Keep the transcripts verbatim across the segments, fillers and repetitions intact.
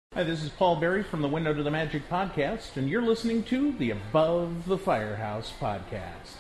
Hi, this is Paul Berry from the Window to the Magic podcast, and you're listening to the Above the Firehouse podcast.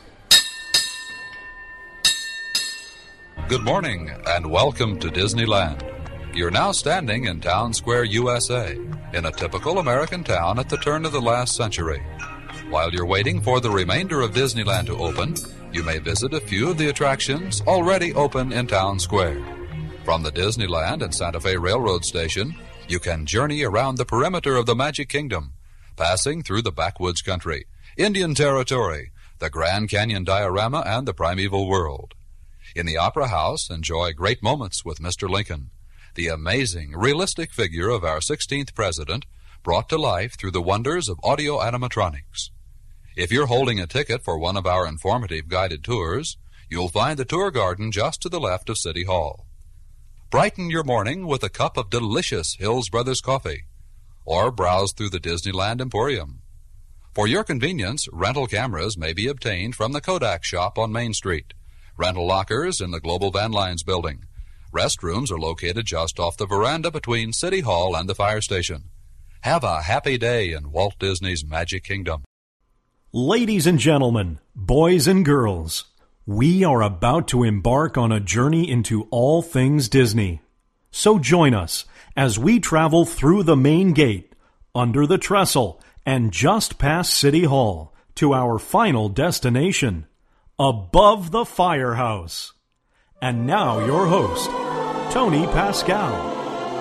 Good morning, and welcome to Disneyland. You're now standing in Town Square, U S A, in a typical American town at the turn of the last century. While you're waiting for the remainder of Disneyland to open, you may visit a few of the attractions already open in Town Square. From the Disneyland and Santa Fe Railroad Station, you can journey around the perimeter of the Magic Kingdom, passing through the backwoods country, Indian Territory, the Grand Canyon diorama, and the primeval world. In the Opera House, enjoy great moments with Mister Lincoln, the amazing, realistic figure of our sixteenth president, brought to life through the wonders of audio animatronics. If you're holding a ticket for one of our informative guided tours, you'll find the tour garden just to the left of City Hall. Brighten your morning with a cup of delicious Hills Brothers coffee, or browse through the Disneyland Emporium. For your convenience, rental cameras may be obtained from the Kodak shop on Main Street, rental lockers in the Global Van Lines building. Restrooms are located just off the veranda between City Hall and the fire station. Have a happy day in Walt Disney's Magic Kingdom. Ladies and gentlemen, boys and girls, we are about to embark on a journey into all things Disney. So join us as we travel through the main gate, under the trestle, and just past City Hall to our final destination, Above the Firehouse. And now your host, Tony Pascal.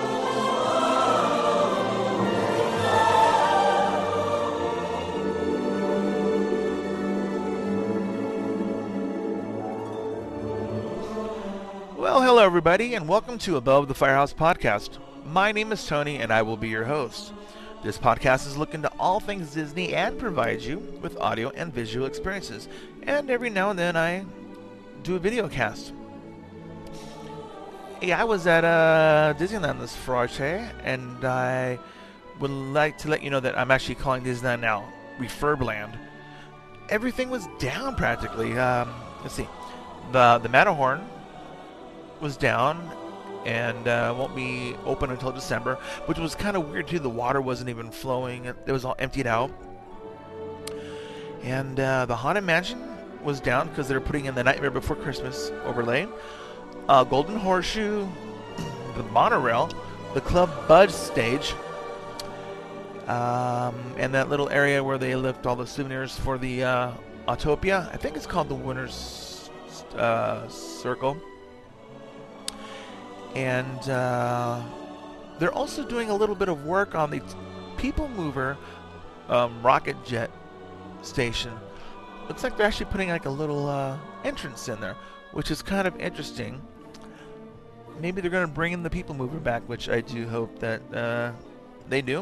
Well, hello everybody, and welcome to Above the Firehouse podcast. My name is Tony, and I will be your host. This podcast is looking to all things Disney and provides you with audio and visual experiences. And every now and then I do a video cast. Hey, I was at uh, Disneyland this Friday, and I would like to let you know that I'm actually calling Disneyland now Refurbland. Everything was down practically. Um, let's see. The, the Matterhorn was down and uh, won't be open until December, which was kind of weird too. The water wasn't even flowing. It was all emptied out. And uh, the Haunted Mansion was down because they're putting in the Nightmare Before Christmas overlay. Uh, Golden Horseshoe, the monorail, the Club Buzz stage, um, and that little area where they lift all the souvenirs for the uh, Autopia. I think it's called the Winner's uh, Circle. And uh, they're also doing a little bit of work on the People Mover um, rocket jet station. Looks like they're actually putting like a little uh, entrance in there, which is kind of interesting. Maybe they're going to bring in the People Mover back, which I do hope that uh, they do.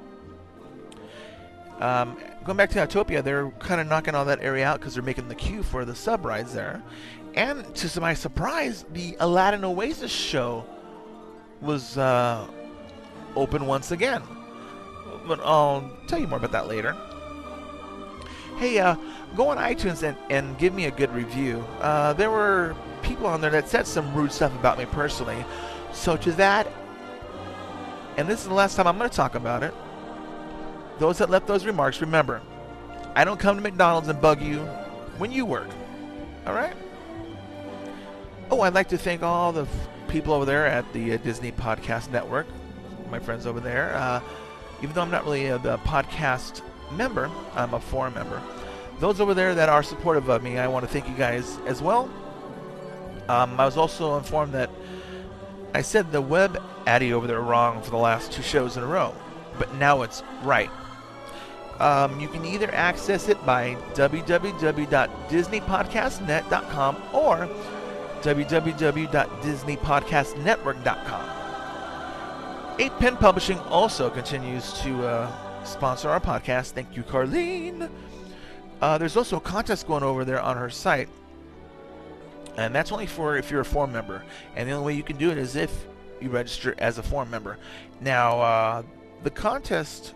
Um, going back to Autopia, they're kind of knocking all that area out because they're making the queue for the sub rides there. And to my surprise, the Aladdin Oasis show was uh, open once again. But I'll tell you more about that later. Hey, uh, go on iTunes and, and give me a good review. Uh, there were people on there that said some rude stuff about me personally. So to that, and this is the last time I'm going to talk about it, those that left those remarks, remember, I don't come to McDonald's and bug you when you work. All right? Oh, I'd like to thank all the f- people over there at the uh, Disney Podcast Network, my friends over there. Uh, even though I'm not really uh, the podcast member, I'm a forum member. Those over there that are supportive of me, I want to thank you guys as well. Um, I was also informed that I said the web addy over there wrong for the last two shows in a row, but now it's right. Um, you can either access it by w w w dot disney podcast net dot com or w w w dot disney podcast network dot com. eight Pen Publishing also continues to uh, sponsor our podcast. Thank you, Carlene. Uh, there's also a contest going over there on her site, and that's only for if you're a forum member. And the only way you can do it is if you register as a forum member. Now, uh, the contest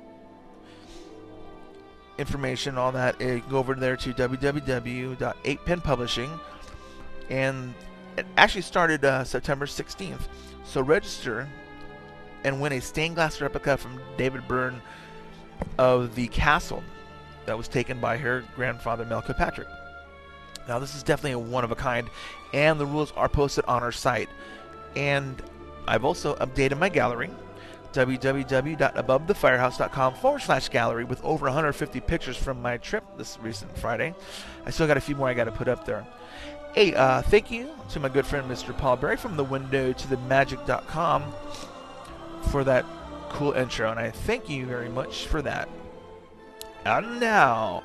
information, all that, uh, go over there to w w w dot eight pen publishing, and it actually started uh, September sixteenth. So register and win a stained glass replica from David Byrne of the castle that was taken by her grandfather, Mel Kilpatrick. Now, this is definitely a one-of-a-kind, and the rules are posted on our site. And I've also updated my gallery, www.abovethefirehouse.com forward slash gallery, with over one hundred fifty pictures from my trip this recent Friday. I still got a few more I got to put up there. Hey, uh, thank you to my good friend Mister Paul Berry from the window to the magic dot com for that cool intro, and I thank you very much for that. And now,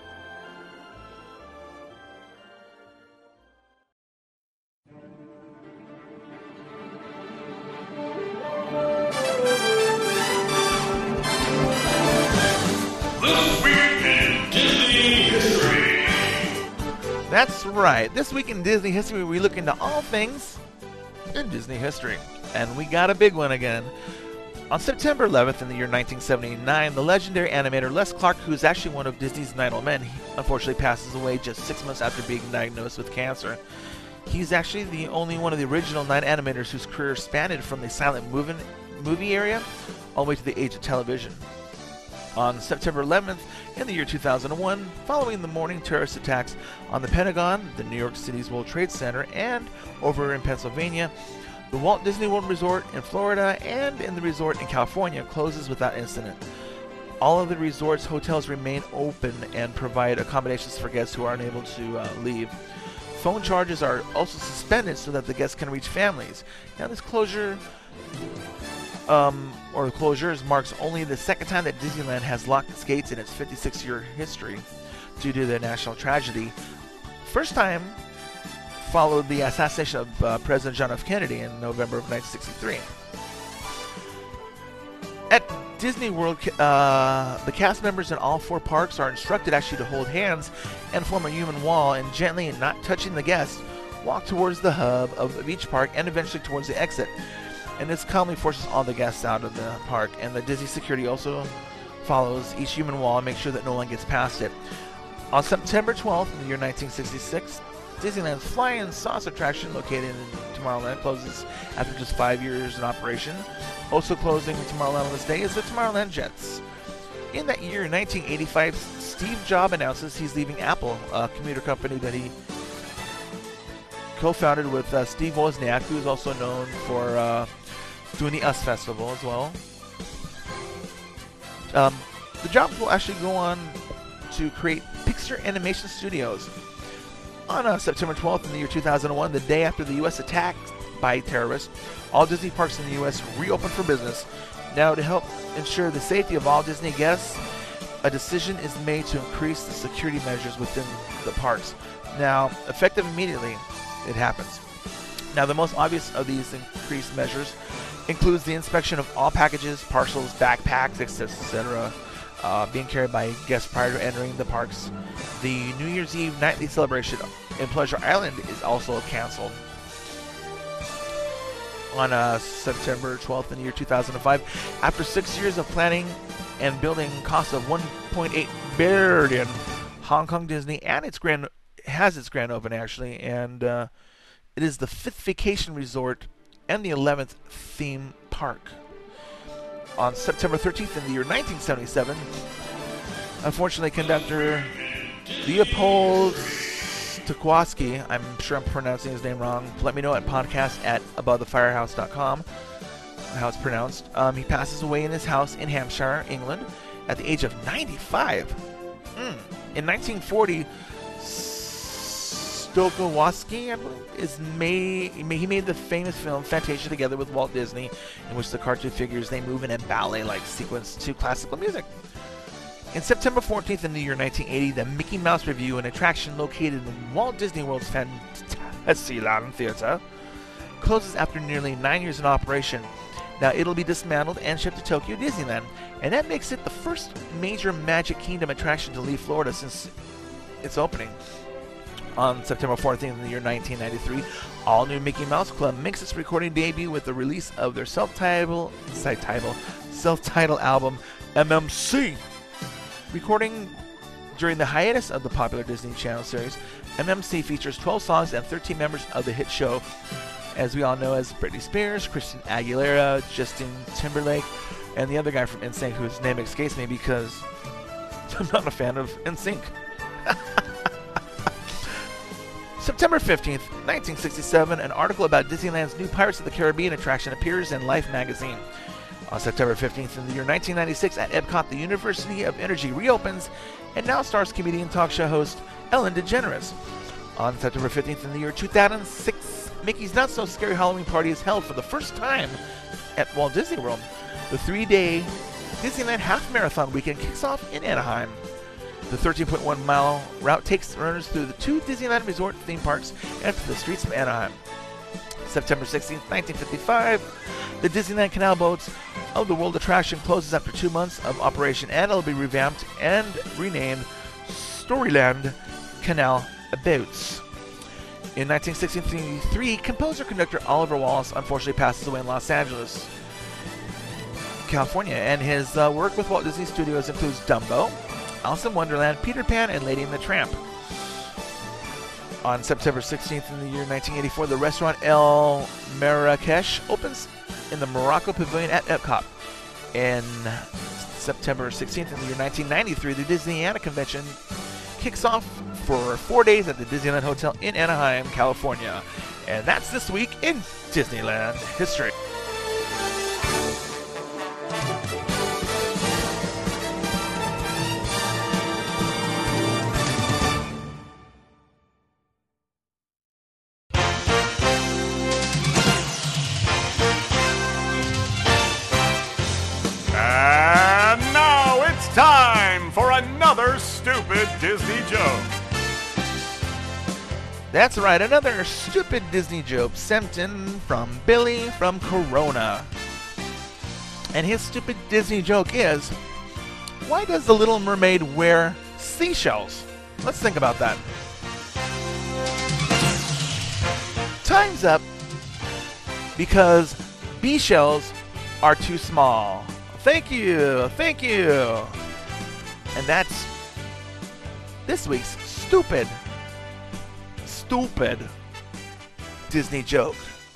This Week in Disney History. that's right. This week in Disney history, we look into all things in Disney history, and we got a big one again. On September eleventh in the year nineteen seventy-nine, the legendary animator Les Clark, who is actually one of Disney's nine old men, he unfortunately passes away just six months after being diagnosed with cancer. He's actually the only one of the original nine animators whose career spanned from the silent movie, movie area all the way to the age of television. On September eleventh in the year two thousand one, following the morning terrorist attacks on the Pentagon, the New York City's World Trade Center, and over in Pennsylvania, the Walt Disney World Resort in Florida and in the resort in California closes without incident. All of the resort's hotels remain open and provide accommodations for guests who are unable to uh, leave. Phone charges are also suspended so that the guests can reach families. Now, this closure um, or closures marks only the second time that Disneyland has locked its gates in its fifty-six year history due to the national tragedy. First time followed the assassination of uh, President John F. Kennedy in November of nineteen sixty-three. At Disney World, uh, the cast members in all four parks are instructed actually to hold hands and form a human wall, and gently and not touching the guests, walk towards the hub of each park and eventually towards the exit. And this calmly forces all the guests out of the park, and the Disney security also follows each human wall and makes sure that no one gets past it. On September twelfth in the year nineteen sixty-six, Disneyland's Flying Saucer attraction, located in Tomorrowland, closes after just five years in operation. Also closing in Tomorrowland on this day is the Tomorrowland Jets. In that year, in nineteen eighty-five, Steve Jobs announces he's leaving Apple, a computer company that he co-founded with uh, Steve Wozniak, who is also known for uh, doing the U S Festival as well. Um, the Jobs will actually go on to create Pixar Animation Studios. On uh, September twelfth in the year two thousand one, the day after the U S attack by terrorists, all Disney parks in the U S reopened for business. Now, to help ensure the safety of all Disney guests, a decision is made to increase the security measures within the parks. Now, effective immediately, it happens. Now, the most obvious of these increased measures includes the inspection of all packages, parcels, backpacks, et cetera, uh, being carried by guests prior to entering the parks. The New Year's Eve nightly celebration in Pleasure Island is also canceled. On uh, September twelfth in the year two thousand five, after six years of planning and building costs of one point eight billion dollars, Hong Kong Disney and its grand has its grand opening actually, and uh, it is the fifth vacation resort and the eleventh theme park. On September thirteenth in the year nineteen seventy-seven, unfortunately, conductor Leopold Stokowski, I'm sure I'm pronouncing his name wrong, let me know at podcast at above the firehouse dot com how it's pronounced. Um, he passes away in his house in Hampshire, England, at the age of ninety-five. Mm. In nineteen forty, Stokowski, I believe, is made, he made the famous film Fantasia together with Walt Disney, in which the cartoon figures, they move in a ballet-like sequence to classical music. In September fourteenth in the year nineteen eighty, the Mickey Mouse Revue, an attraction located in Walt Disney World's Fantasyland Theater, closes after nearly nine years in operation. Now, it'll be dismantled and shipped to Tokyo Disneyland, and that makes it the first major Magic Kingdom attraction to leave Florida since its opening. On September fourteenth in the year nineteen ninety-three, all new Mickey Mouse Club makes its recording debut with the release of their self-titled, self-titled, self-titled album, M M C. Recording during the hiatus of the popular Disney Channel series, M M C features twelve songs and thirteen members of the hit show, as we all know as Britney Spears, Christina Aguilera, Justin Timberlake, and the other guy from N Sync whose name escapes me because I'm not a fan of N Sync. September fifteenth, nineteen sixty-seven, an article about Disneyland's new Pirates of the Caribbean attraction appears in Life magazine. On September fifteenth in the year nineteen ninety-six at Epcot, the University of Energy reopens and now stars comedian talk show host Ellen DeGeneres. On September fifteenth in the year two thousand six, Mickey's Not So Scary Halloween Party is held for the first time at Walt Disney World. The three-day Disneyland Half Marathon weekend kicks off in Anaheim. The thirteen point one mile route takes runners through the two Disneyland Resort theme parks and through the streets of Anaheim. September sixteenth, nineteen fifty-five, the Disneyland Canal Boats of the World attraction closes after two months of operation, and it'll be revamped and renamed Storyland Canal Boats. In nineteen sixty-three, composer-conductor Oliver Wallace unfortunately passes away in Los Angeles, California, and his uh, work with Walt Disney Studios includes Dumbo, Alice in Wonderland, Peter Pan, and Lady and the Tramp. On September sixteenth in the year nineteen eighty-four, the restaurant El Marrakesh opens in the Morocco Pavilion at Epcot. In September sixteenth in the year nineteen ninety-three, the Disneyana Convention kicks off for four days at the Disneyland Hotel in Anaheim, California. And that's this week in Disneyland history. Time for another stupid Disney joke. That's right, another stupid Disney joke sent in from Billy from Corona. And his stupid Disney joke is, why does the Little Mermaid wear seashells? Let's think about that. Time's up because bee shells are too small. Thank you, thank you. And that's this week's stupid, stupid Disney joke.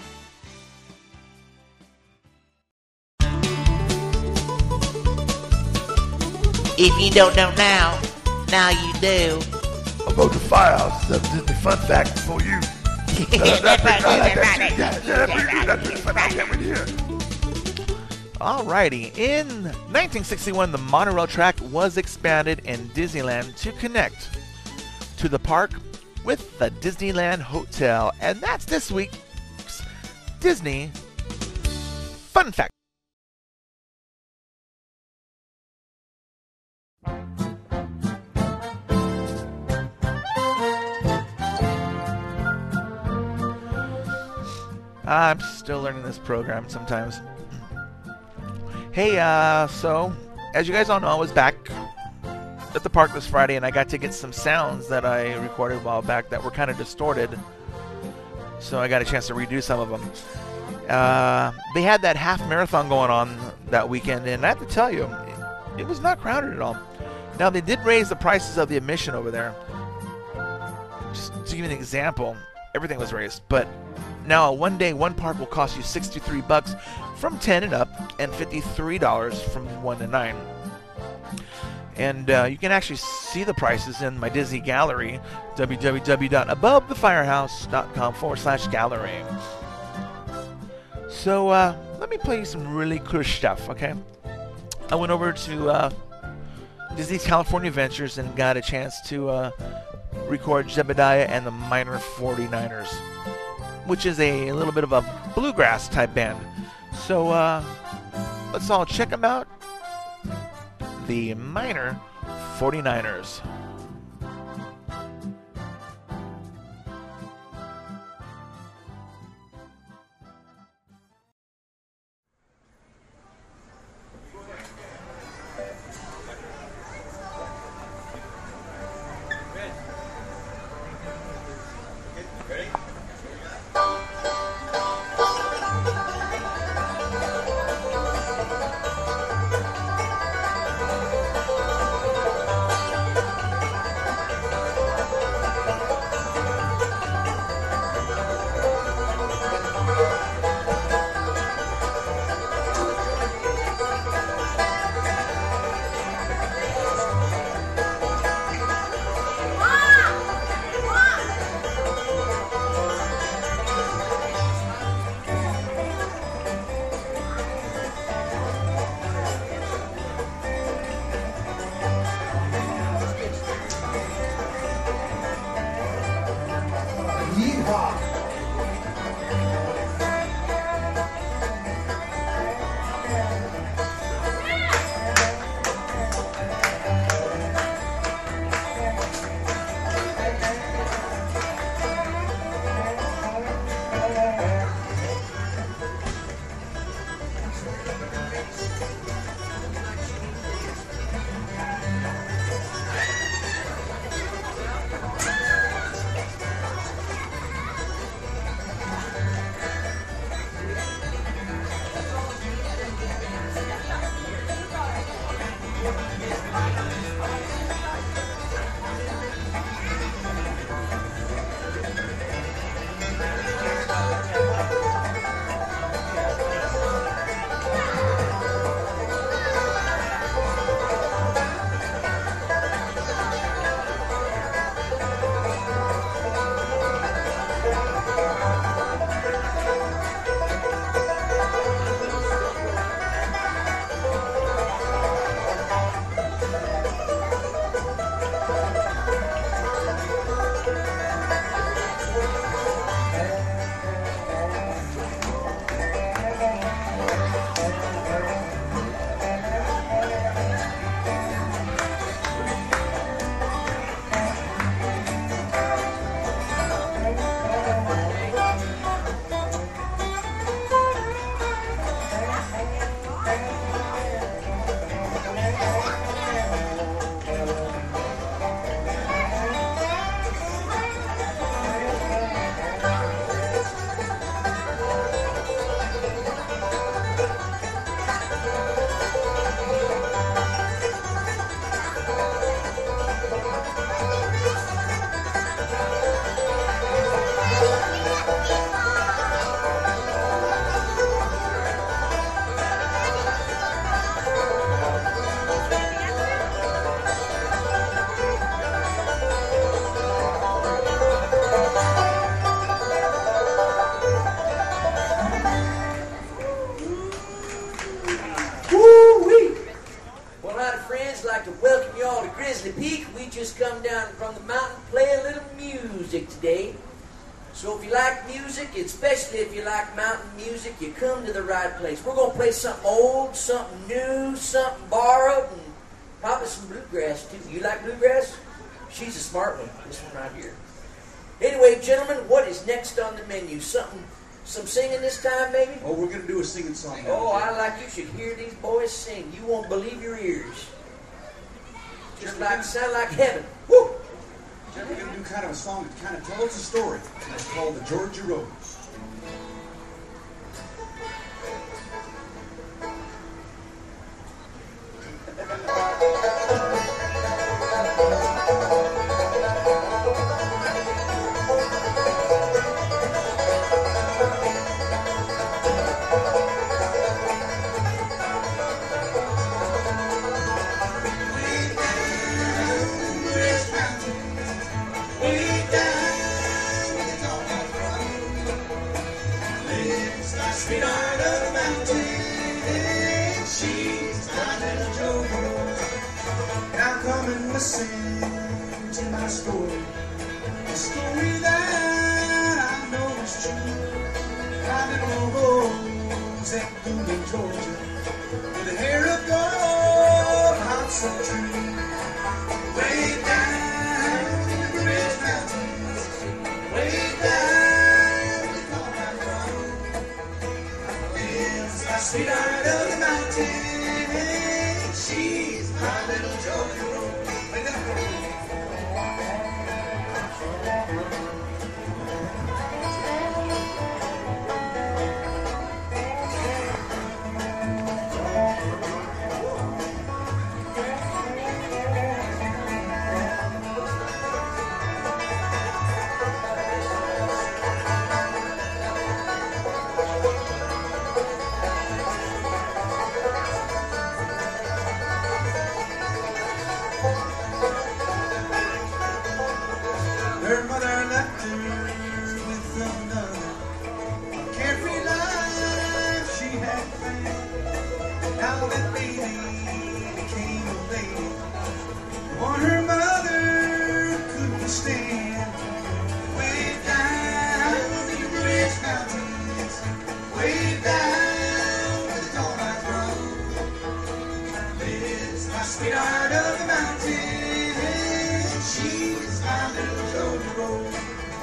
If you don't know now, now you do. About the firehouse, that's a Disney fun fact for you. Alrighty, in nineteen sixty-one, the monorail track was expanded in Disneyland to connect to the park with the Disneyland Hotel. And that's this week's Disney Fun Fact. I'm still learning this program sometimes. Hey, uh, so, as you guys all know, I was back at the park this Friday, and I got to get some sounds that I recorded a while back that were kind of distorted. So I got a chance to redo some of them. Uh, they had that half marathon going on that weekend, and I have to tell you, it, it was not crowded at all. Now, they did raise the prices of the admission over there. Just to give you an example, everything was raised, but now one day one park will cost you sixty-three bucks from ten and up, and fifty-three dollars from one to nine. And uh, you can actually see the prices in my Disney gallery, www.abovethefirehouse.com forward slash gallery. So uh, let me play you some really cool stuff, okay? I went over to uh, Disney's California Adventures and got a chance to uh, record Zebediah and the Minor forty-niners, which is a little bit of a bluegrass type band. So uh, let's all check them out. The Minor forty-niners. Grizzly Peak. We just come down from the mountain, play a little music today. So if you like music, especially if you like mountain music, you come to the right place. We're going to play something old, something new, something borrowed, and probably some bluegrass too. You like bluegrass? She's a smart one, this one right here. Anyway, gentlemen, what is next on the menu? Something, some singing this time, maybe? Oh, we're going to do a singing song now. Oh, I like you should hear these boys sing. You won't believe your ears. Just like, sound like heaven. Woo! We're going to do kind of a song that kind of tells a story. And it's called The Georgia Rose. Listen to my story, a story that I know is true. My little rose that bloomed in Georgia, with a hair of gold, heart so true. Way down in the Bridge Mountains, way down in the Colorado Road, lives my sweetheart of the mountain. She's my little Georgia Rose. Her mother left her with another, a carefree life she had planned. Now that baby became a lady, one her mother couldn't stand. Way down in the Bridge Mountains, way down where the Dolomite Road, lives my sweetheart of the mountain. She's my little Georgia Rose.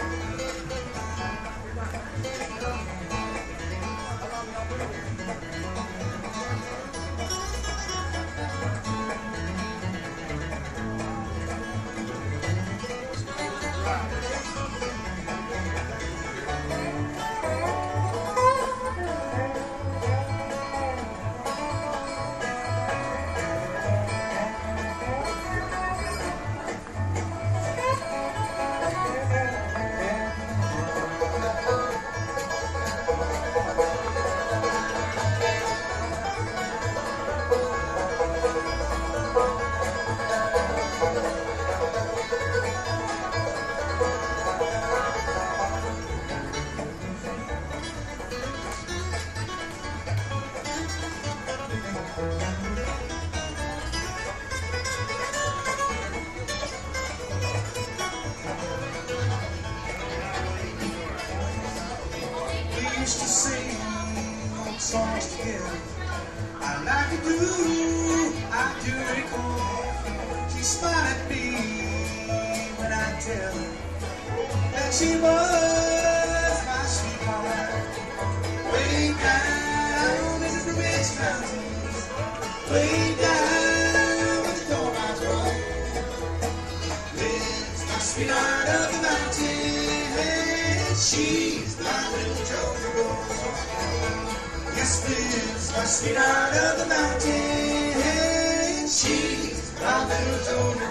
We used to sing old songs together. I like to do, I do recall. She smiled at me when I tell her that she was my sweetheart. Way down in the Bridge Mountains, way down with the Dolomite Road, lives my sweetheart of the mountain. She's my little Georgia Rose. Yes, lives my sweetheart of the mountain. She's my little Georgia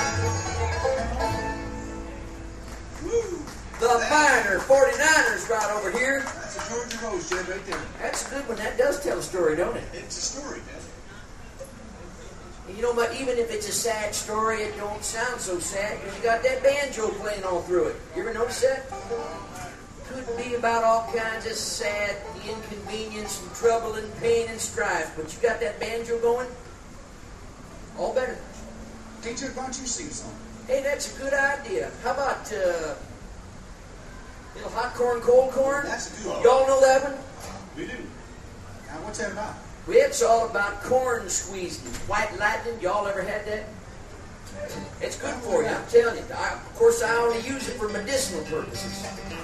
Rose. The Pioneer forty-niners right over here. That's a Georgia Rose, Jed, right there. That's a good one. That does tell a story, don't it? It's a story, man. You know, but even if it's a sad story, it don't sound so sad because you got that banjo playing all through it. You ever notice that? Could be about all kinds of sad inconvenience and trouble and pain and strife, but you got that banjo going, all better. Hey, Judd, why don't you sing a song? Hey, that's a good idea. How about uh, little hot corn, cold corn? That's a good one. Y'all know that one? We do. Now, what's that about? Well, it's all about corn squeezing. White lightning, y'all ever had that? It's good for you, I'm telling you. I, of course, I only use it for medicinal purposes.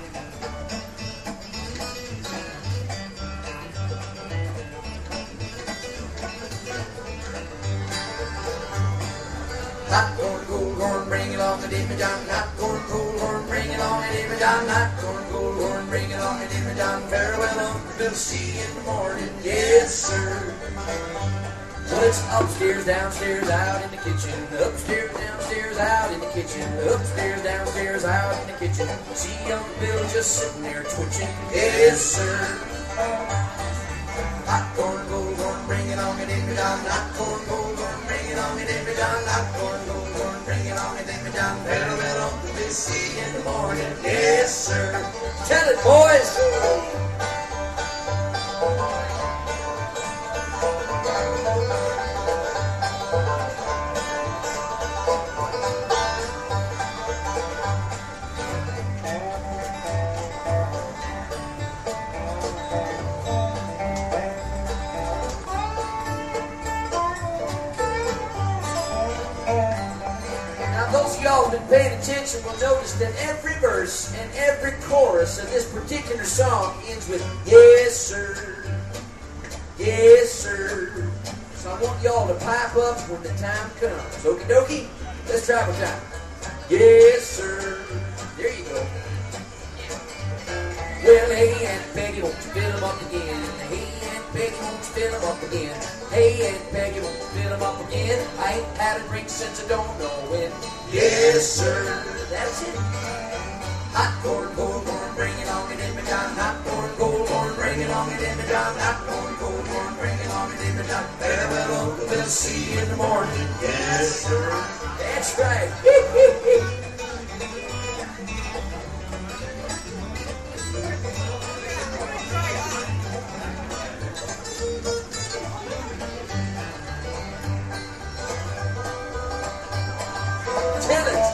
Hot corn, cold corn, bring it on the dimmy John. Hot corn, cold corn, bring it on the dimmy John. Hot corn, cold corn, bring it on the dimmy John. Farewell, Uncle Bill, see you in the morning. Yes, sir. Well, it's upstairs, downstairs, out in the kitchen. Upstairs, downstairs, out in the kitchen. Upstairs, downstairs, out in the kitchen. See Uncle Bill just sitting there twitching. Yes, sir. Hot corn, cold corn, bring it on, it in me down. Hot corn, cold corn, bring it on, it in me down. Hot corn, cold corn, bring it on, it in me down. Farewell, Uncle Bill, see you in the morning. Yes, sir. Tell it, boys. Y'all been paying attention will notice that every verse and every chorus of this particular song ends with yes sir, yes sir. So I want y'all to pipe up when the time comes. Okie dokie, let's travel time. Yes sir, there you go. Well, hey Aunt Peggy, won't you fill 'em up again? Hey Aunt Peggy, won't you fill 'em up again? Hey Aunt Peggy, won't you fill 'em up again? I ain't had a drink since I don't know when. Yes, sir. That's it. Hot corn, cold corn, bring it on, it in me down. Hot corn, cold corn, bring it on, it in me down. Hot corn, cold corn, bring it on, it in me down. Farewell, Uncle Bill, see you in the morning. Yes, sir. That's right. Tell it.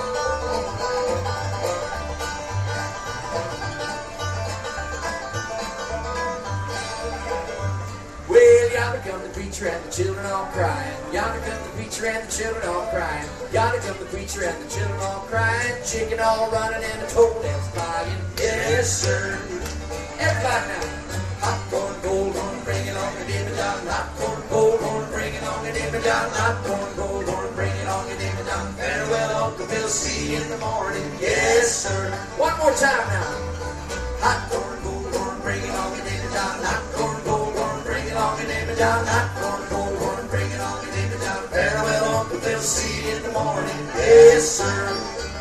Well, yonder come the preacher and the children all crying. Yonder come the preacher and the children all crying. Yonder come the preacher and the children all crying. Chicken all running and the toe dance flying. Yes, sir. Everybody now. Hot corn, gold corn, bring it on the dimmy down. Hot corn, gold corn, bring it on the dimmy down. Hot corn, gold corn, bring it on the dimmy down. Farewell, Uncle Bill, see you in the morning. Yes, sir. One more time now. Hot corn, gold corn, bring it on the dimmy down. Hot corn, gold corn, bring it on the dimmy down. Hot corn, gold corn, bring it on the dimmy down. Farewell, Uncle Bill, see you in the morning. Yes, sir.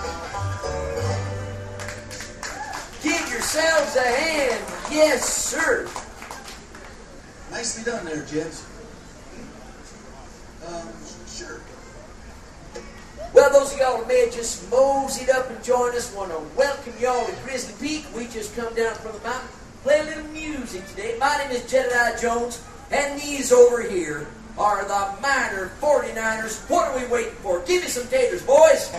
Give yourselves a hand. Yes, sir. Nicely done there, Jebs. Um, sure. Well, those of y'all who may have just moseyed up and joined us, want to welcome y'all to Grizzly Peak. We just come down from the mountain, play a little music today. My name is Jedediah Jones, and these over here are the Miner forty-niners. What are we waiting for? Give me some taters, boys.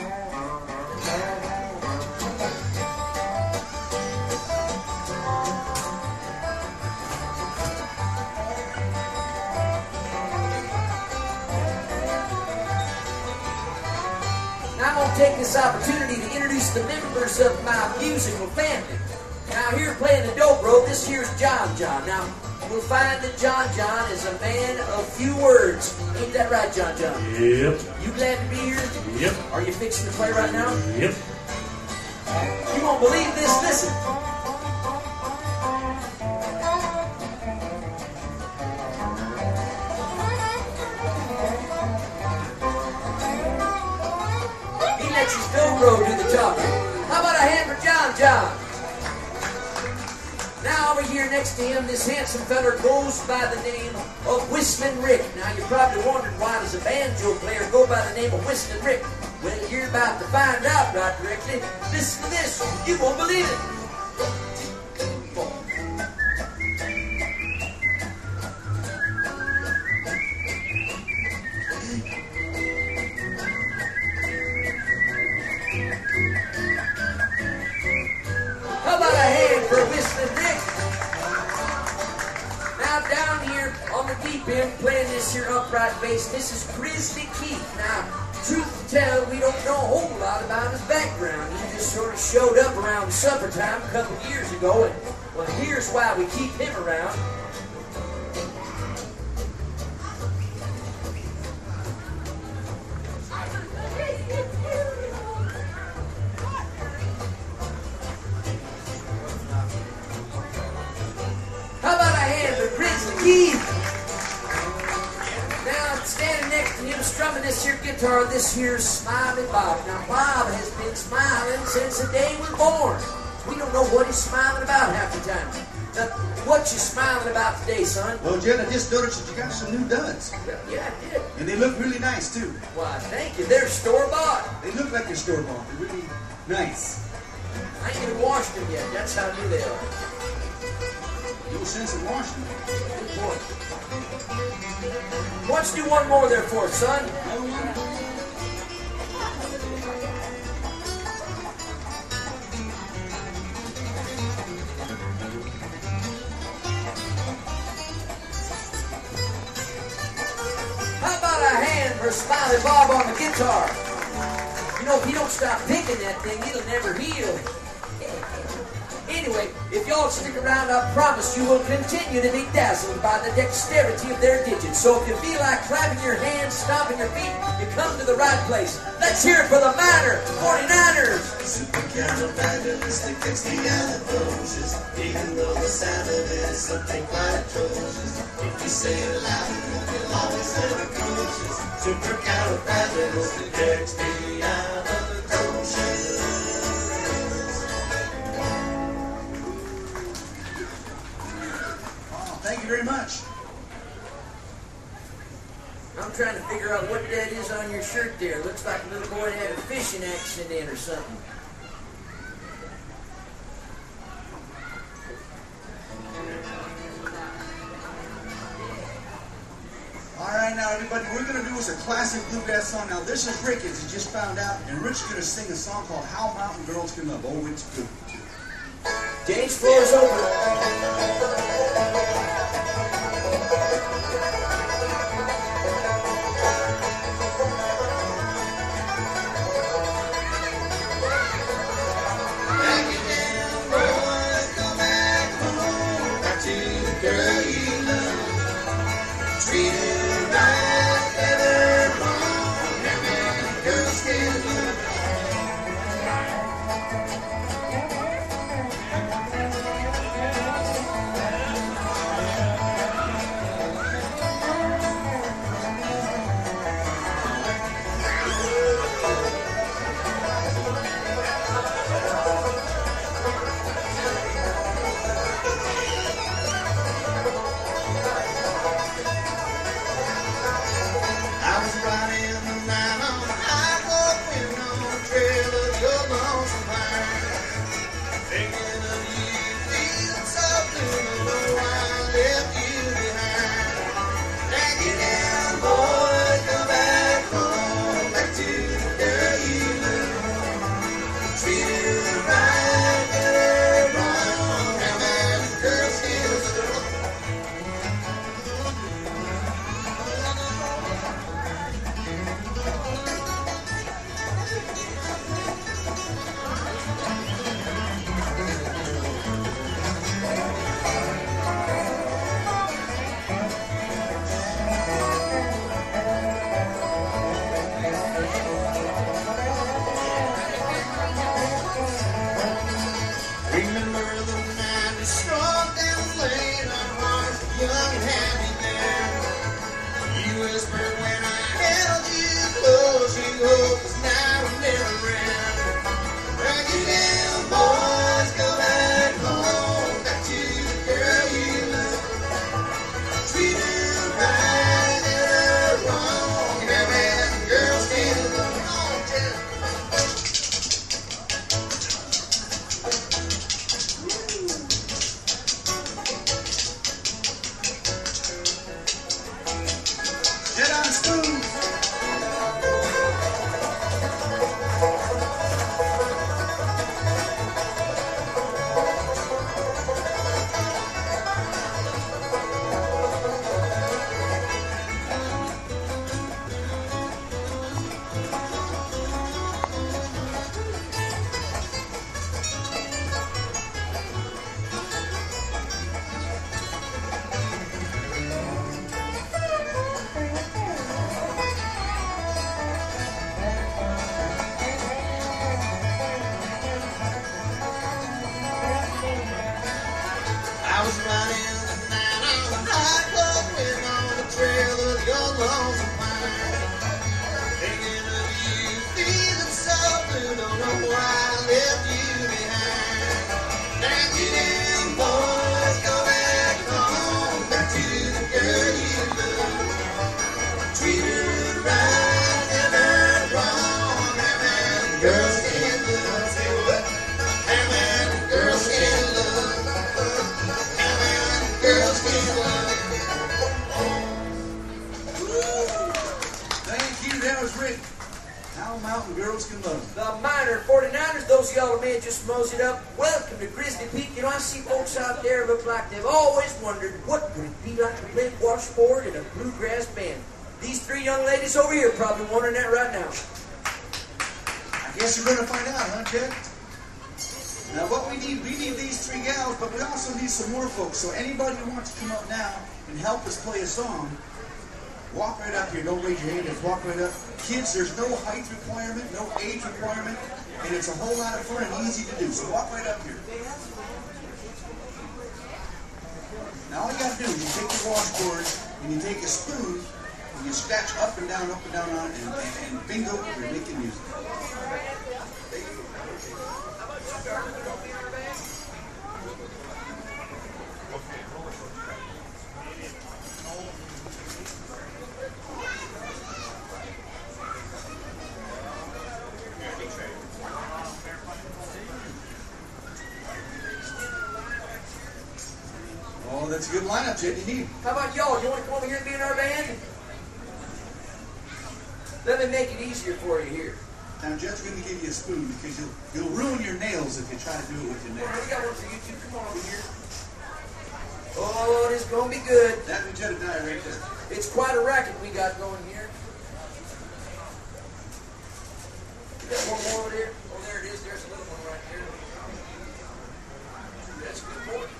I'm going to take this opportunity to introduce the members of my musical family. Now, here playing the dobro, this here's John John. Now, we'll find that John John is a man of few words. Ain't that right, John John? Yep. You glad to be here? Yep. Are you fixing to play right now? Yep. You won't believe this. Listen. Lets his dobro do the talking. How about a hand for John John? Now over here next to him, this handsome feller goes by the name of Whistling Rick. Now you're probably wondering, why does a banjo player go by the name of Whistling Rick? Well, you're about to find out right directly. Listen to this. You won't believe it. this here upright bass. This is Grizzly Keith. Now, truth to tell, we don't know a whole lot about his background. He just sort of showed up around supper time a couple years ago, and well, here's why we keep him around. How about a hand for Grizzly Keith? Now, standing next to him, strumming this here guitar, this here's Smiling Bob. Now, Bob has been smiling since the day he was born. We don't know what he's smiling about half the time. Now, what you smiling about today, son? Well, Jed, I just noticed that you got some new duds. Yeah, I did. And they look really nice, too. Why, thank you. They're store-bought. They look like they're store-bought. They're really nice. I ain't even washed them yet. That's how new they are. No sense in washing them. Good point. Why don't you do one more there for us, son? Another one? How about a hand for Smiley Bob on the guitar? You know, if you don't stop picking that thing, it'll never heal. Anyway, if y'all stick around, I promise you will continue to be dazzled by the dexterity of their digits. So if you feel like clapping your hands, stomping your feet, you come to the right place. Let's hear it for the Miner forty-niners. Supercalifragilisticexpialidocious, even though the sound of it is something quite atrocious. If you say it loud, you'll always sound atrocious. Supercalifragilisticexpialidocious. Thank you very much. I'm trying to figure out what that is on your shirt there. Looks like a little boy had a fishing accident or something. All right, now, everybody, we're going to do is a classic bluegrass song. Now, this is Rick, as he just found out, and Rick's going to sing a song called How Mountain Girls Can Love. Oh, it's good. James, floor is open. walls of mine. Thinking of you, feeling so blue, don't know why I left you behind. Thank you, boys, go back home, back to the girl you love. Treat her right, never wrong. Hey man, girls can love. Say what? Hey man, girls can love. Hey man, girls can love. Thank you, that was Rick. How Mountain Girls Can Love. The Miner forty-niners, those of y'all who may have just moseyed up, welcome to Grizzly Peak. You know, I see folks out there look like they've always wondered what would it be like to play washboard in a bluegrass band. These three young ladies over here probably wondering that right now. I guess you're going to find out, huh, Ted? Now, what we need, we need these three gals, but we also need some more folks. So anybody who wants to come up now and help us play a song, walk right up here. Don't raise your hand. Just walk right up. Kids, there's no height requirement, no age requirement, and it's a whole lot of fun and easy to do. So walk right up here. Now, all you got to do is you take the washboard and you take a spoon and you scratch up and down, up and down on it, and, and, and bingo, you're making music. Oh, that's a good lineup, Ted. You need. How about y'all? You want to come over here and be in our band? Let me make it easier for you here. Now, Jed's going to give you a spoon because you'll, you'll ruin your nails if you try to do it with your Well, nails. we got one for you two. Come on over here. Oh, this is going to be good. That would Jedediah right there. It's quite a racket we got going here. You got one more over there? Oh, there it is. There's a little one right there. That's a good boy.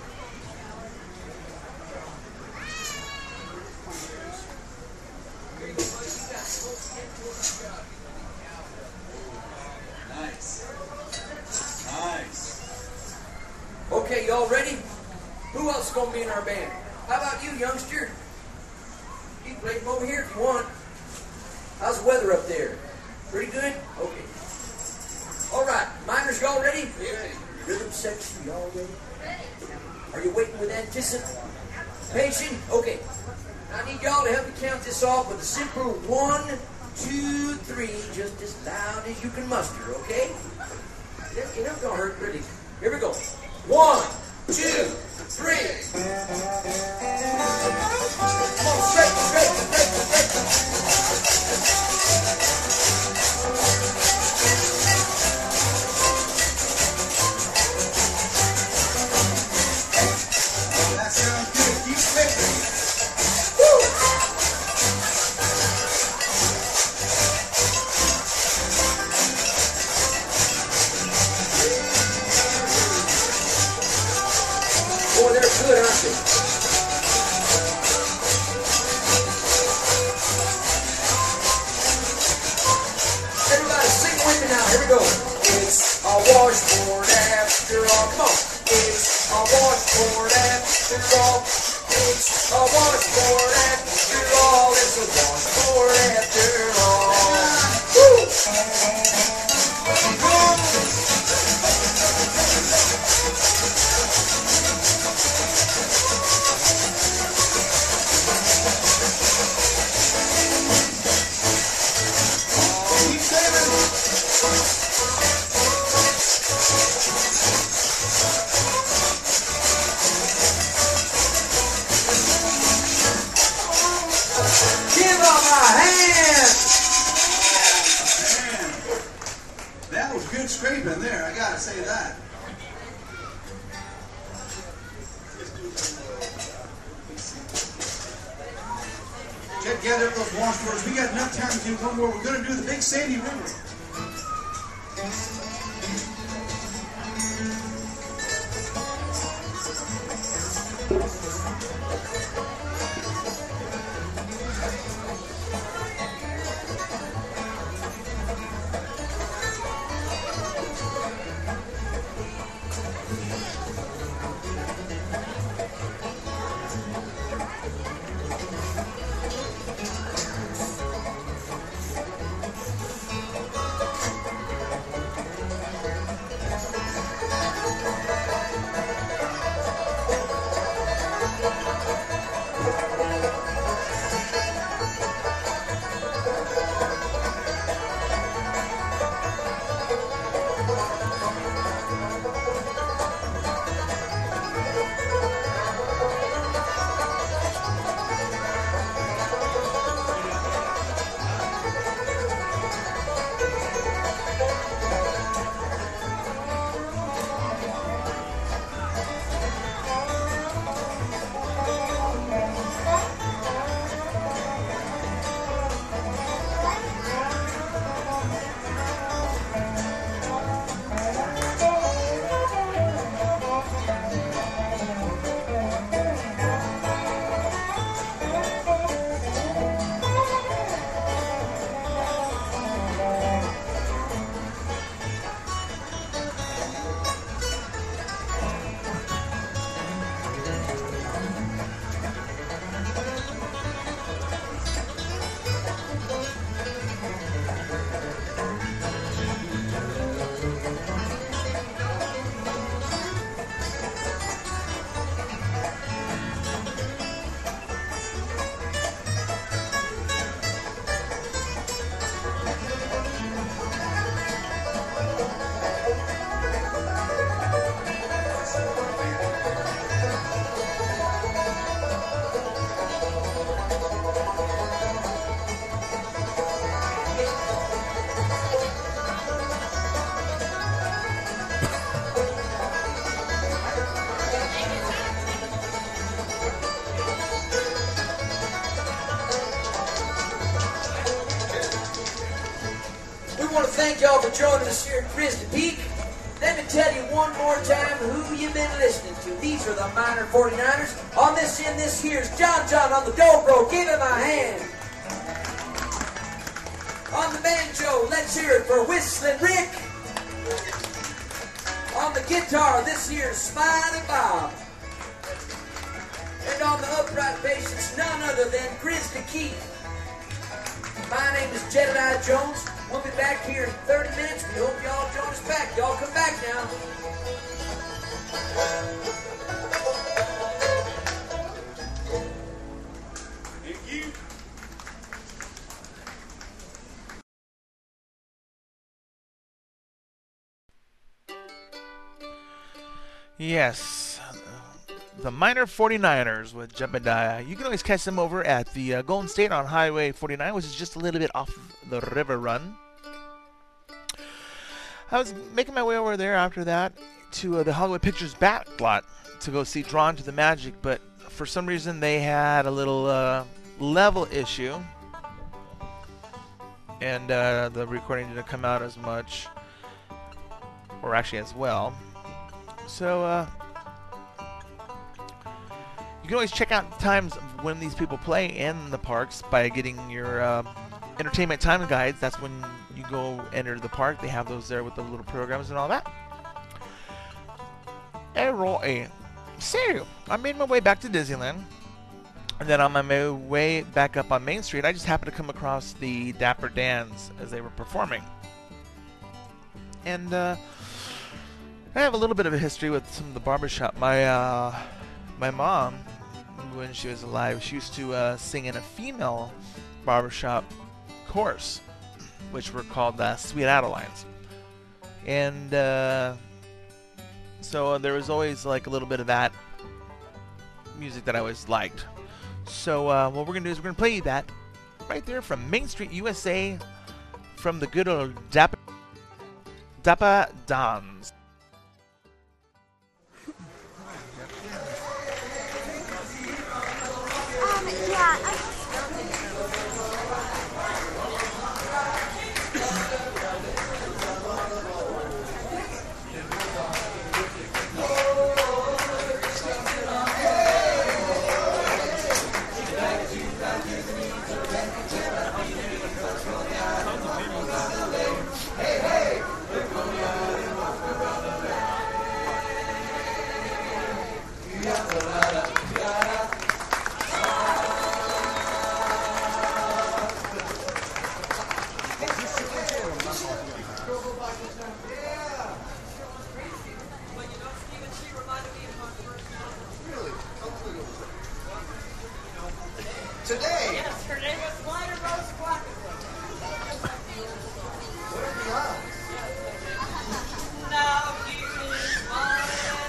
Here you go, buddy. You got it. Go get to it. Nice. Nice. Okay, y'all ready? Who else is going to be in our band? How about you, youngster? You can play them over here if you want. How's the weather up there? Pretty good? Okay. All right, miners, y'all ready? Ready. Rhythm section, y'all ready? Are you waiting with anticipation? Okay. I need y'all to help me count this off with a simple one, two, three, just as loud as you can muster, okay? It ain't gonna hurt pretty. Here we go. One, two, three. Come on, straight, straight, straight, straight. That sounds good. Keep slipping. Boy, they're good, aren't they? Everybody sing with me now. Here we go. It's a washboard after all. Come on. It's a washboard after all. It's a washboard after all. It's a washboard after all. Woo! Keep sailing. Give them a hand! Man, that was good scraping there. I gotta say that. Jet, gather up those washboards. We got enough time to do one more. We're gonna do the Big Sandy River. want to thank y'all for joining us here at Grizzly Peak. Let me tell you one more time who you've been listening to. These are the Minor forty-niners. On this end, this here's John John on the dobro. Give him a hand. On the banjo, let's hear it for Whistling Rick. On the guitar, this here's Smiley Bob. And on the upright bass, it's none other than Grizzly Keith. My name is Jedediah Jones. We'll be back here in thirty minutes. We hope y'all join us back. Y'all come back now. Thank you. Yes, the Minor forty-niners with Jebediah. You can always catch them over at the uh, Golden State on Highway forty-nine, which is just a little bit off the river run. I was making my way over there after that to uh, the Hollywood Pictures back lot to go see Drawn to the Magic, but for some reason they had a little uh, level issue, and uh, the recording didn't come out as much, or actually as well. So, uh, you can always check out times when these people play in the parks by getting your uh, entertainment time guides. That's when you go enter the park. They have those there with the little programs and all that. Alright, so I made my way back to Disneyland, and then on my way back up on Main Street, I just happened to come across the Dapper Dans as they were performing. And, uh, I have a little bit of a history with some of the barbershop. My uh, my mom, when she was alive, she used to uh, sing in a female barbershop chorus, which were called uh, Sweet Adelines. And uh, so uh, there was always like a little bit of that music that I always liked. So uh, what we're going to do is we're going to play you that right there from Main Street, U S A, from the good old Dapper, Dapper Dans. Yeah, I Today. Yes, her name was Lina Rose Quack. What are the odds? Now you smile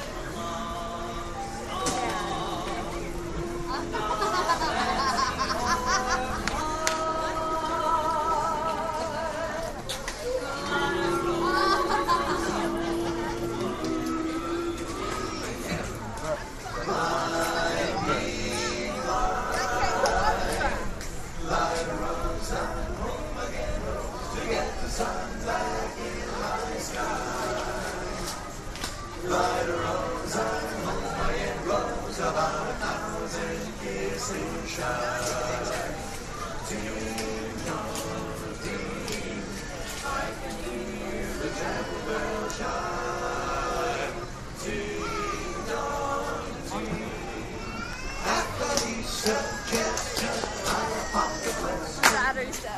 battery set.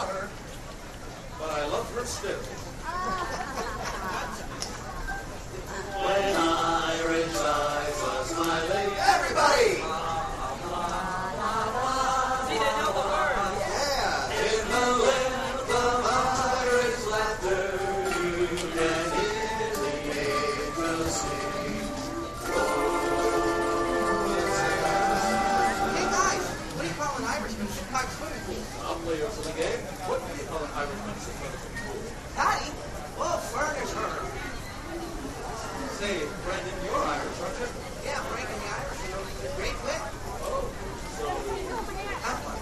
shot her, but I love her still. When Irish eyes were smiling, everybody! See, they know the words. Yeah. In the land of Irish laughter, you can hear the angels sing. Hey guys, what do you call an Irishman who pipes swimming pool? I'll play you for the game. What do you call an Irishman who pipes swimming pool? Patty? Well, furnish her. Say, Brendan, you're Irish, aren't you? Yeah, Frank and the Irish are known for great wit. Oh, so... Have fun.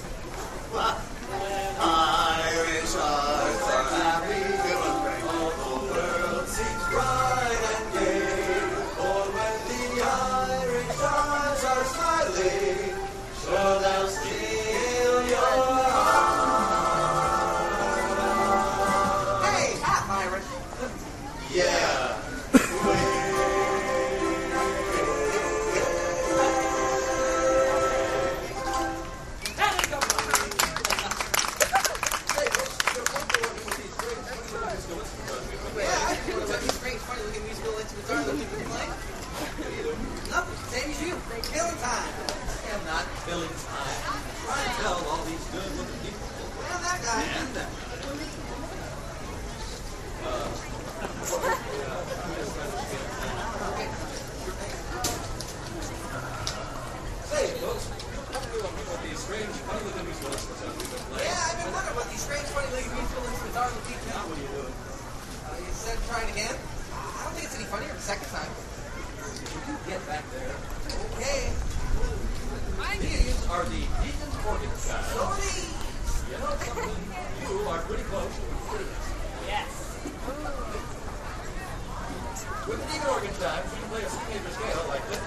When Irish eyes are happy, all the world seems bright and gay. Or when the Irish eyes are smiling, sure they'll steal your heart. Hey, half Irish. Yeah. Same as you. Killing time. I'm not killing time. Try to tell all these good-looking people. Well, that guy. And that. Say, folks, what do you want with these strange, funny-looking musical instruments we've been playing? Yeah, I've been wondering what these strange, funny-looking musical instruments are with teach now. What are you doing? Uh, you said try it again? I don't think it's any funnier the second time. Would you get back there? Okay. These are the Deacon Organ Chimes. So these. You know something? You are pretty close to pretty. Yes. With the Deacon Organ Chimes, you can play a C major scale like this.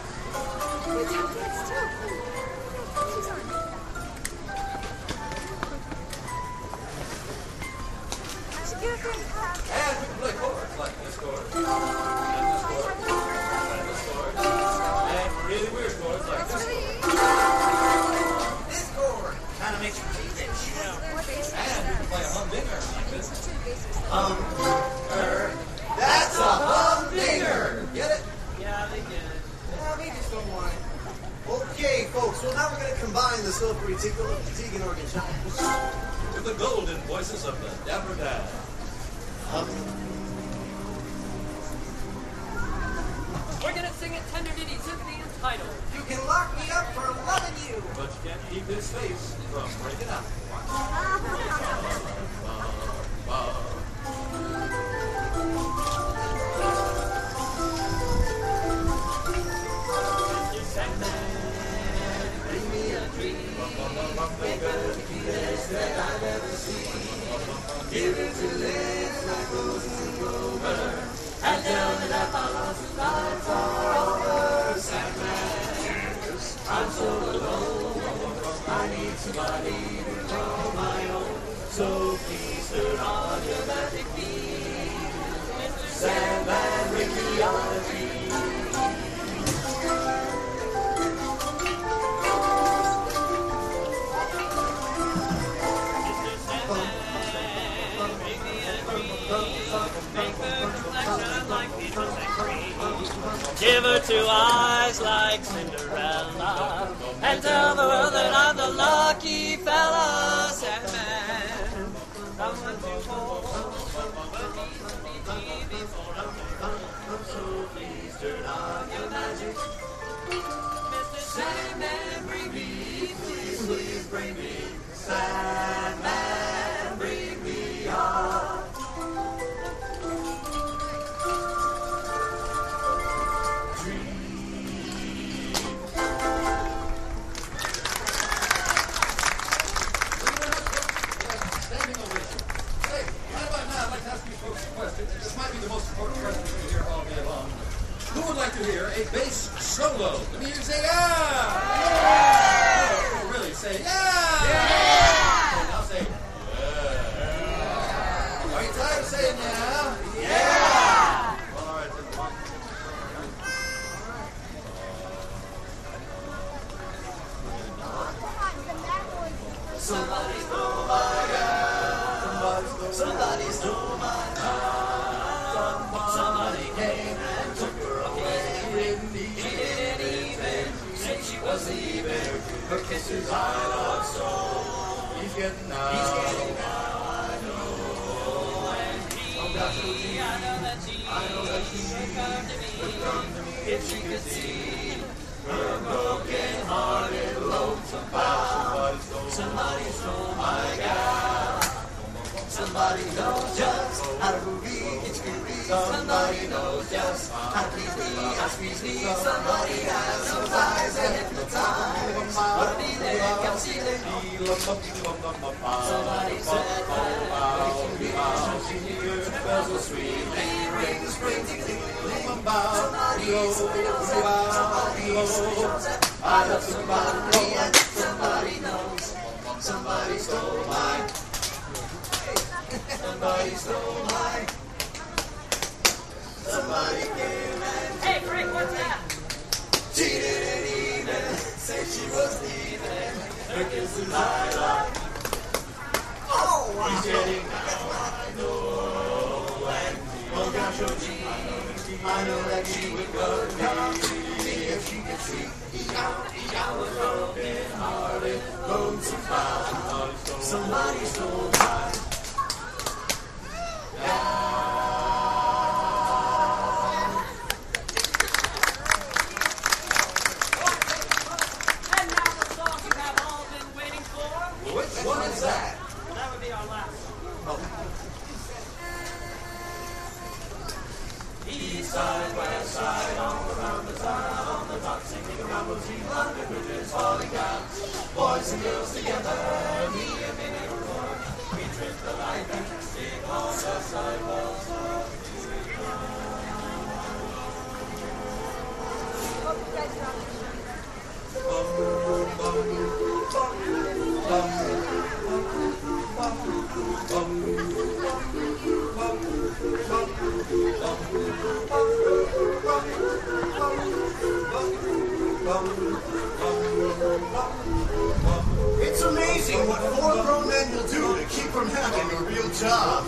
And we can play chords like this chord, and this chord, and this chord, and really weird chords like this chord. This chord kind of makes you cheese it. And we can play a humdinger like this. Humdinger. That's a humdinger! Get it? Yeah, they get it. Yeah, we just don't want it. Okay, folks, well now we're going to combine the silvery Deacon Organ Chimes with the golden voices of the Dapper Dad. Um, We're gonna sing a tender ditty simply entitled You Can Lock Me Up for Loving You. But you can't keep his face from breaking out. Bring me a dream, make a kiss that I never see. Give it to live like roses and clover, and tell me that my lost lives are over. Sandman, I'm so alone. I need somebody to call my own. So please turn on your magic beam. Sandman, bring me on a dream. Give her two eyes like Cinderella, and tell the world that I'm the lucky fella. Sandman, someone to hold. So please turn on your magic. Mister Sandman, bring me, please, please bring me. Sandman, bring me on. This might be the most important question you hear all day long. Who would like to hear a bass solo? Let me hear you say yeah! Yeah! Oh, really? Say yeah! Yeah! Okay, now say yeah. Are you tired of saying yeah? Yeah! All right, then one. Somebody stole my gal. his eyelid stone. He's getting now. He's getting now. I know. And he, oh gosh, oh gee, I know that she, I know that she would come to me, would come to me if she could see her broken-hearted, lonesome bound. Somebody stole my gal. Somebody knows just how to groovy, it's groovy. Somebody knows just how to please me, how to squeeze me. Somebody has those eyes that hypnotize. What a feeling, come stealing. Somebody said that she hears the bells will sweet. Ring the spring, ting, ting, ting. Somebody knows that somebody knows that I love somebody and somebody knows. Somebody stole mine. Somebody stole mine. Somebody came and Hey, Frank, what's that? she didn't even say she was leaving. Her kisses I like. Oh, wow. He's getting now, I know. And oh gosh, oh gee, I know that she would go to me if she could see. I was broken hearted, lonesome bound. Somebody stole mine. And now the song you have all been waiting for. Which one is that? Well, that would be our last one. East side, west side, all around the town, on the top, singing around the sea, London bridges falling down. Boys and girls together, me and me never more. We trip the light and sing on the sidewalks. It's amazing what four grown men will do to keep from having a real job.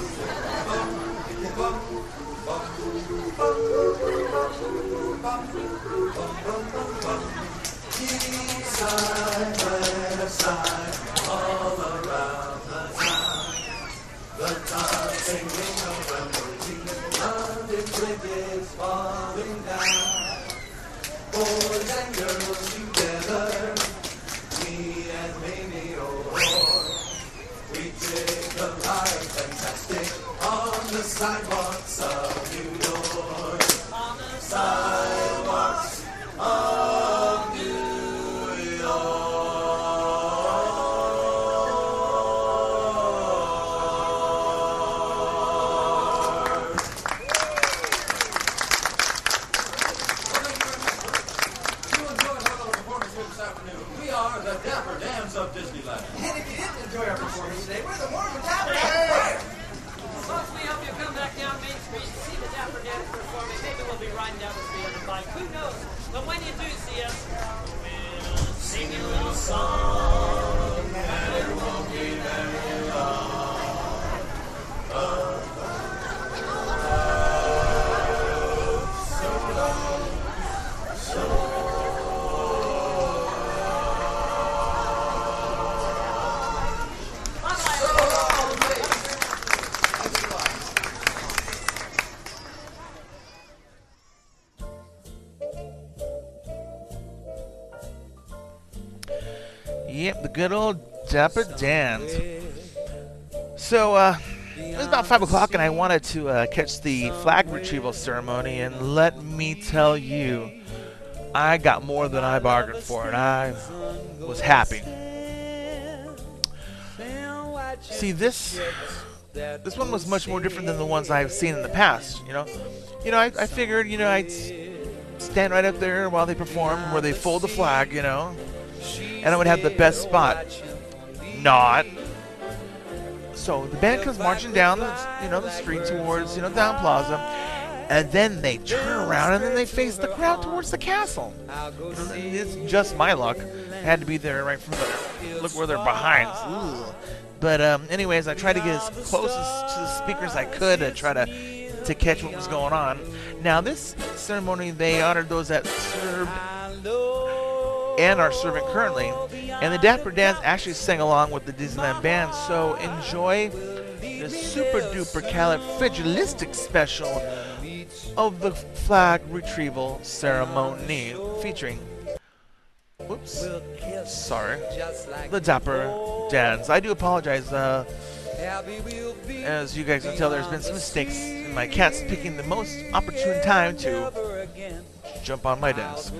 East side, west side, all around the town. The town singing of melody, London bridges falling down. Boys and girls together, me and Mamie O'Rourke. We take the ride fantastic on the sidewalks of New York. On the sidewalks of New York. You enjoyed our little performance here this afternoon. We are the Dapper Dams of Disneyland. And if you didn't enjoy our performance today, we're the Mormon Dapper Hey! Dams. Folks, we hope you come back down Main Street and see the Dapper Dance performing. Maybe we'll be riding down the street on a bike. Who knows? But when you do see us, we'll sing you a little song. And it won't be very long. Yep, the good old Dapper Dans. So, uh, it was about five o'clock, and I wanted to uh, catch the flag retrieval ceremony, and let me tell you, I got more than I bargained for, and I was happy. See, this this one was much more different than the ones I've seen in the past, you know? You know, I, I figured, you know, I'd stand right up there while they perform, where they fold the flag, you know? And I would have the best spot. Not. So the band comes marching down the, you know, the street towards, you know, Down Plaza, and then they turn around and then they face the crowd towards the castle. You know, it's just my luck. I had to be there right from the look where they're behind. Ooh. But um, anyways, I tried to get as close as to the speakers as I could to try to to catch what was going on. Now this ceremony, they honored those that served and are serving currently. And the Dapper Dans actually sang along with the Disneyland Band, so enjoy the super duper califragilistic special of the flag retrieval ceremony featuring, whoops, sorry, the Dapper Dans. I do apologize, uh, as you guys can tell, there's been some mistakes in my cats picking the most opportune time to jump on my desk.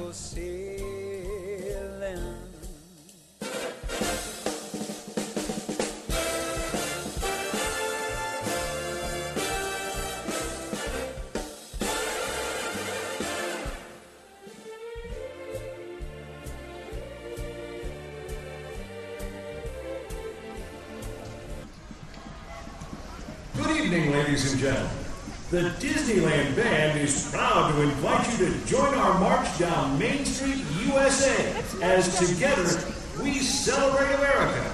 Good evening, ladies and gentlemen. The Disneyland Band is proud to invite you to join our march down Main Street, U S A, as together we celebrate America.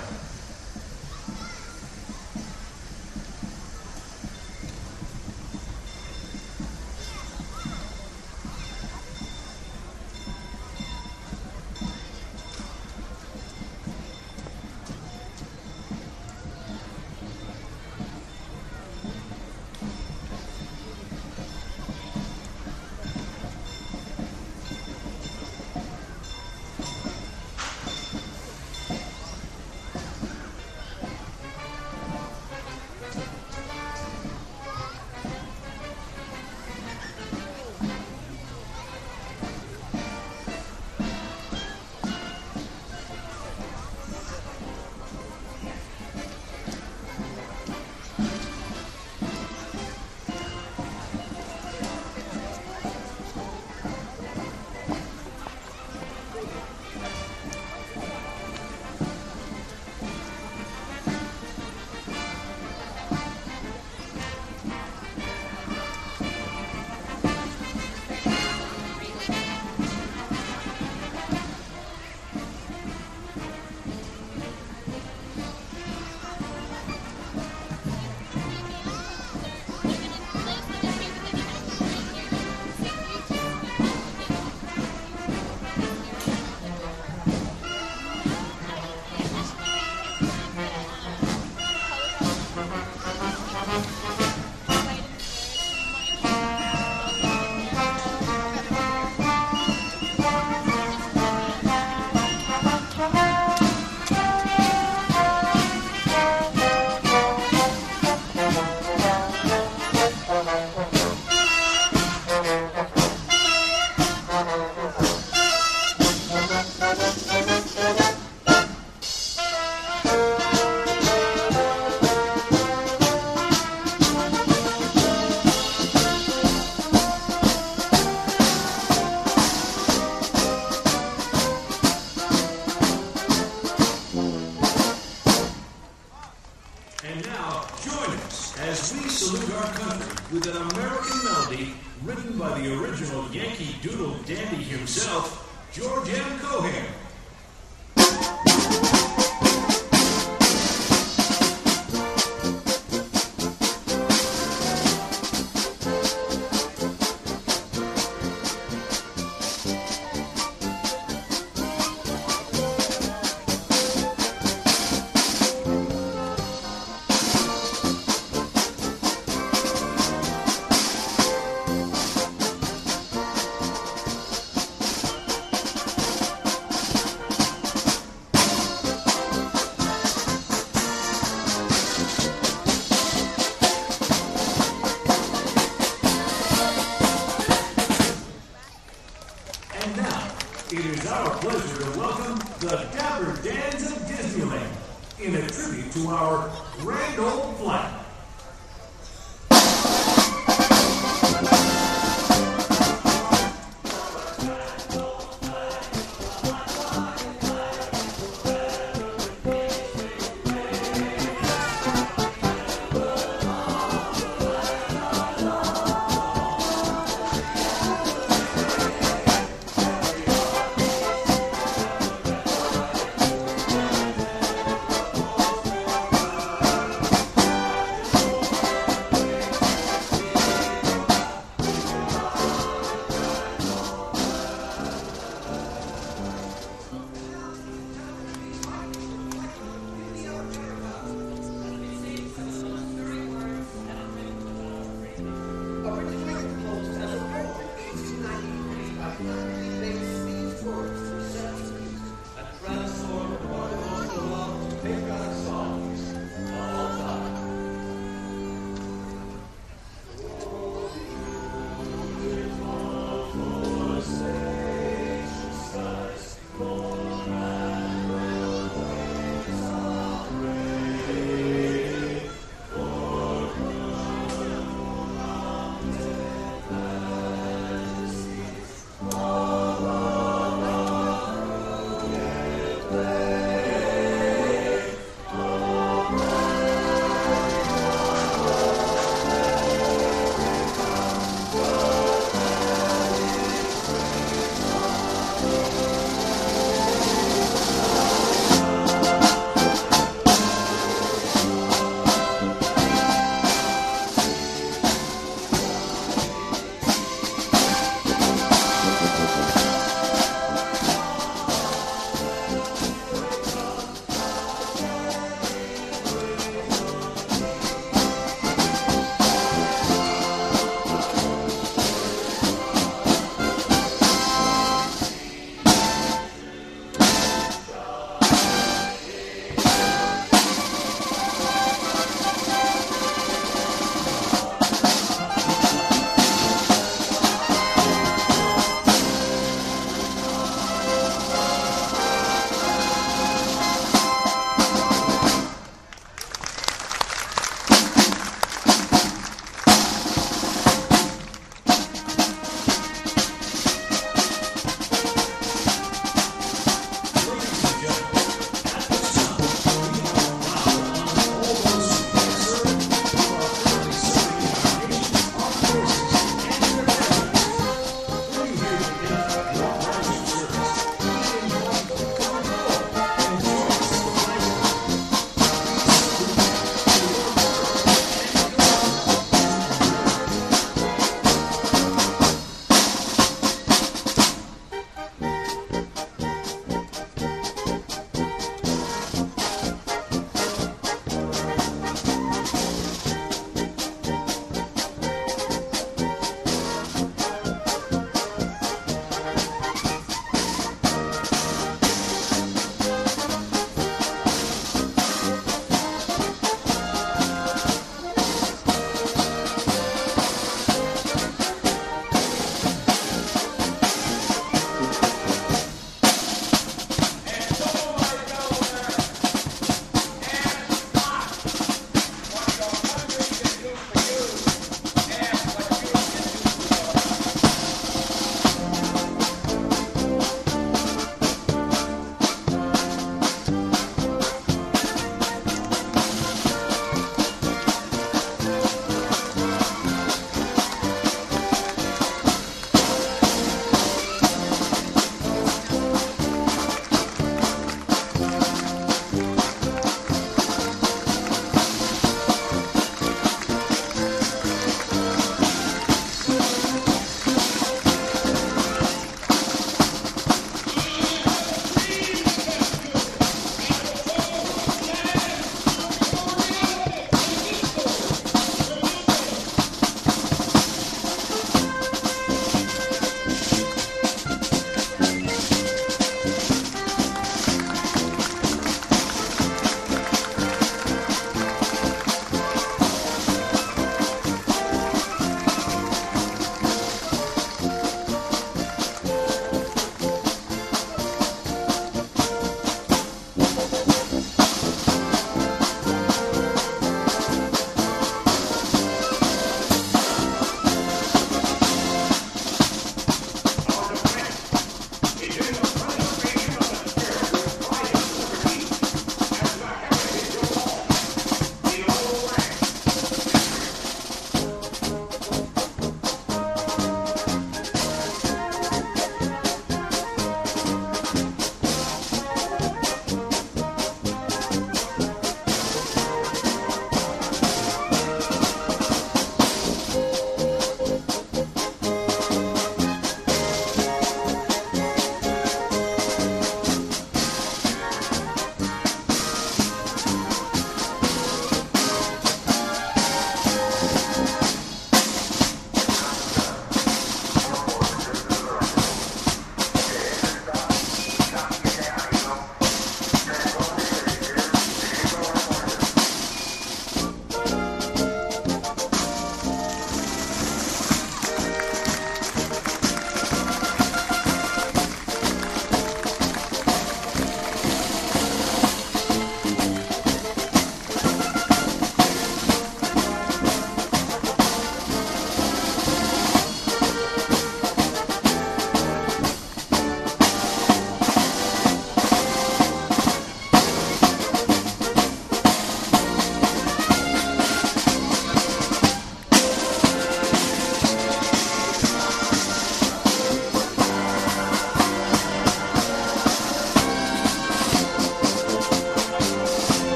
with an American melody written by the original Yankee Doodle dandy himself, George M. Cohan.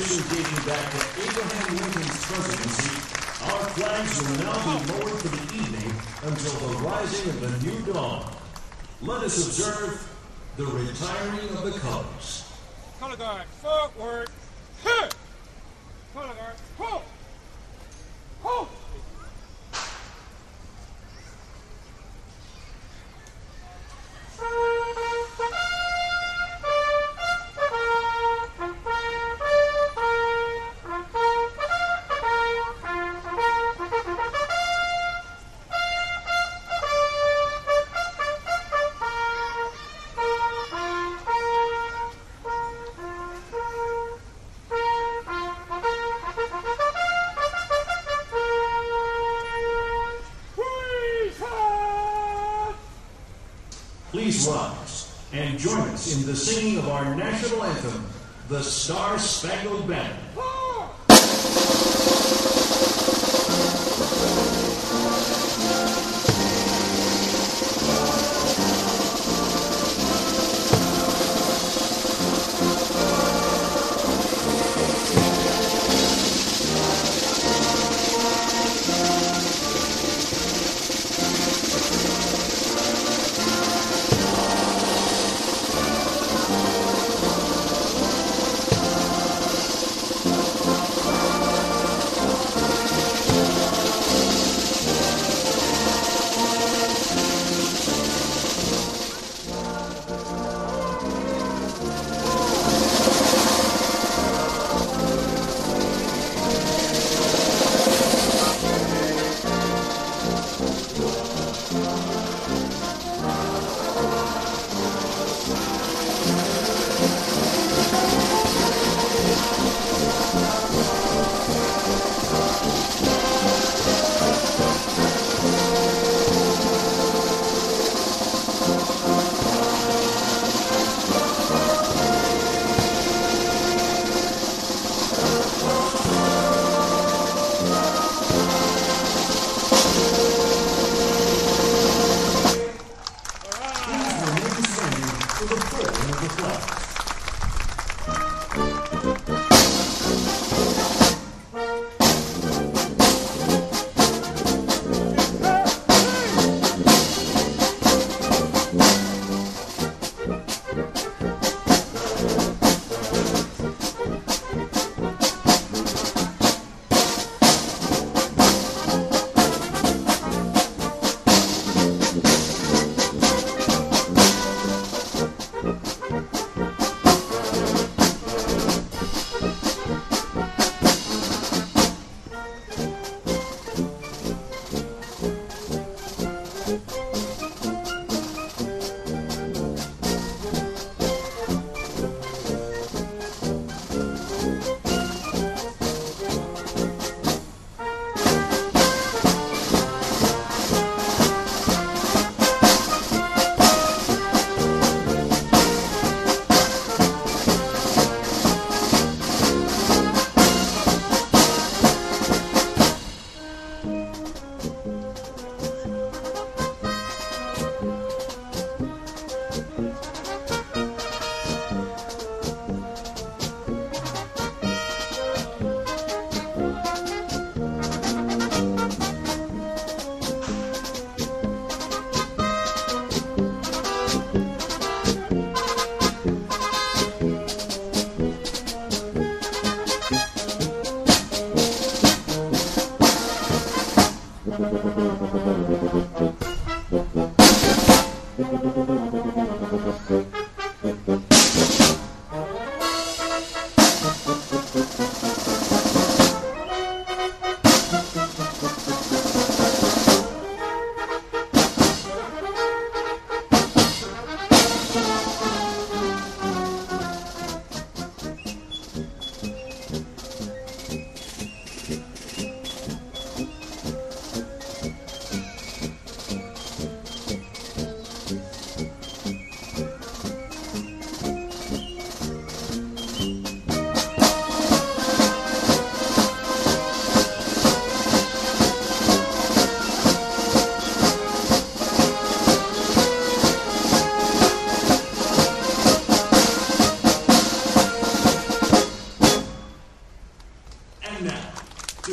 tradition dating back to Abraham Lincoln's presidency, our flags will now be lowered for the evening until the rising of the new dawn. Let us observe the retiring of the colors. Color guard, forward. Huh. Color guard, ho! Ho! Please rise and join us in the singing of our national anthem, the Star-Spangled Banner. Thank you.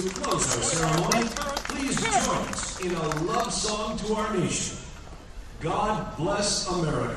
To close our ceremony, please join us in a love song to our nation. God bless America.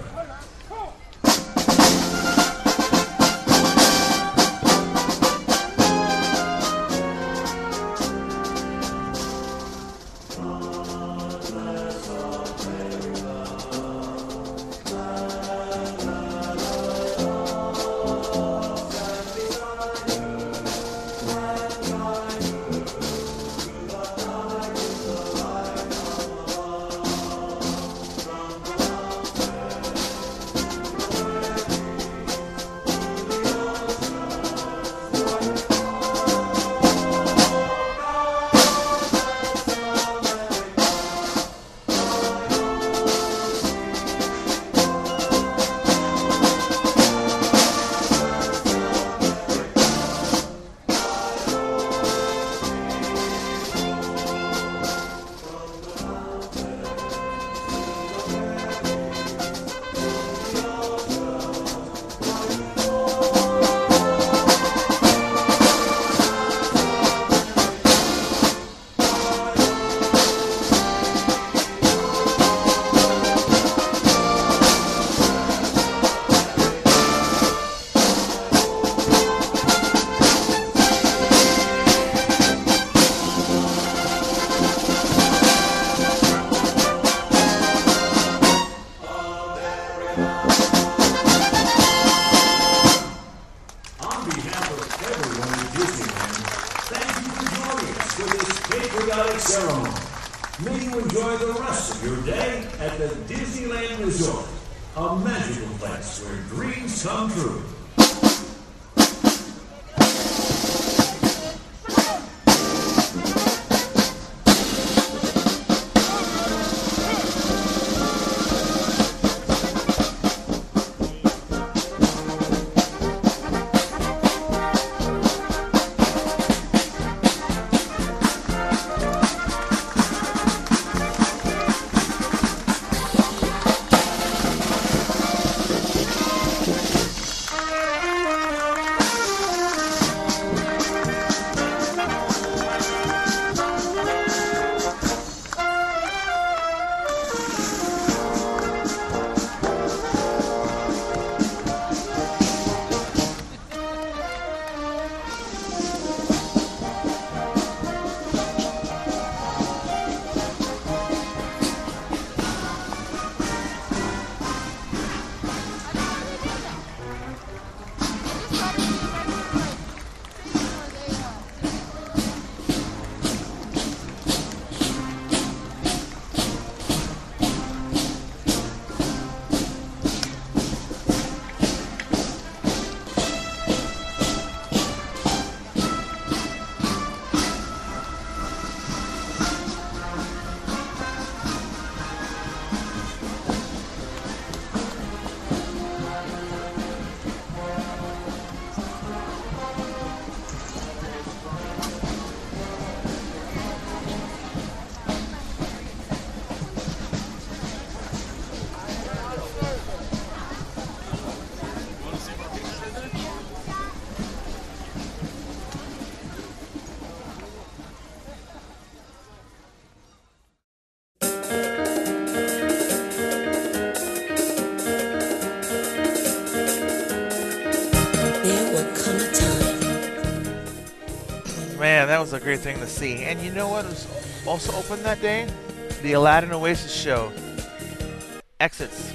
Man, that was a great thing to see. And you know what was also open that day? The Aladdin Oasis show. Exits.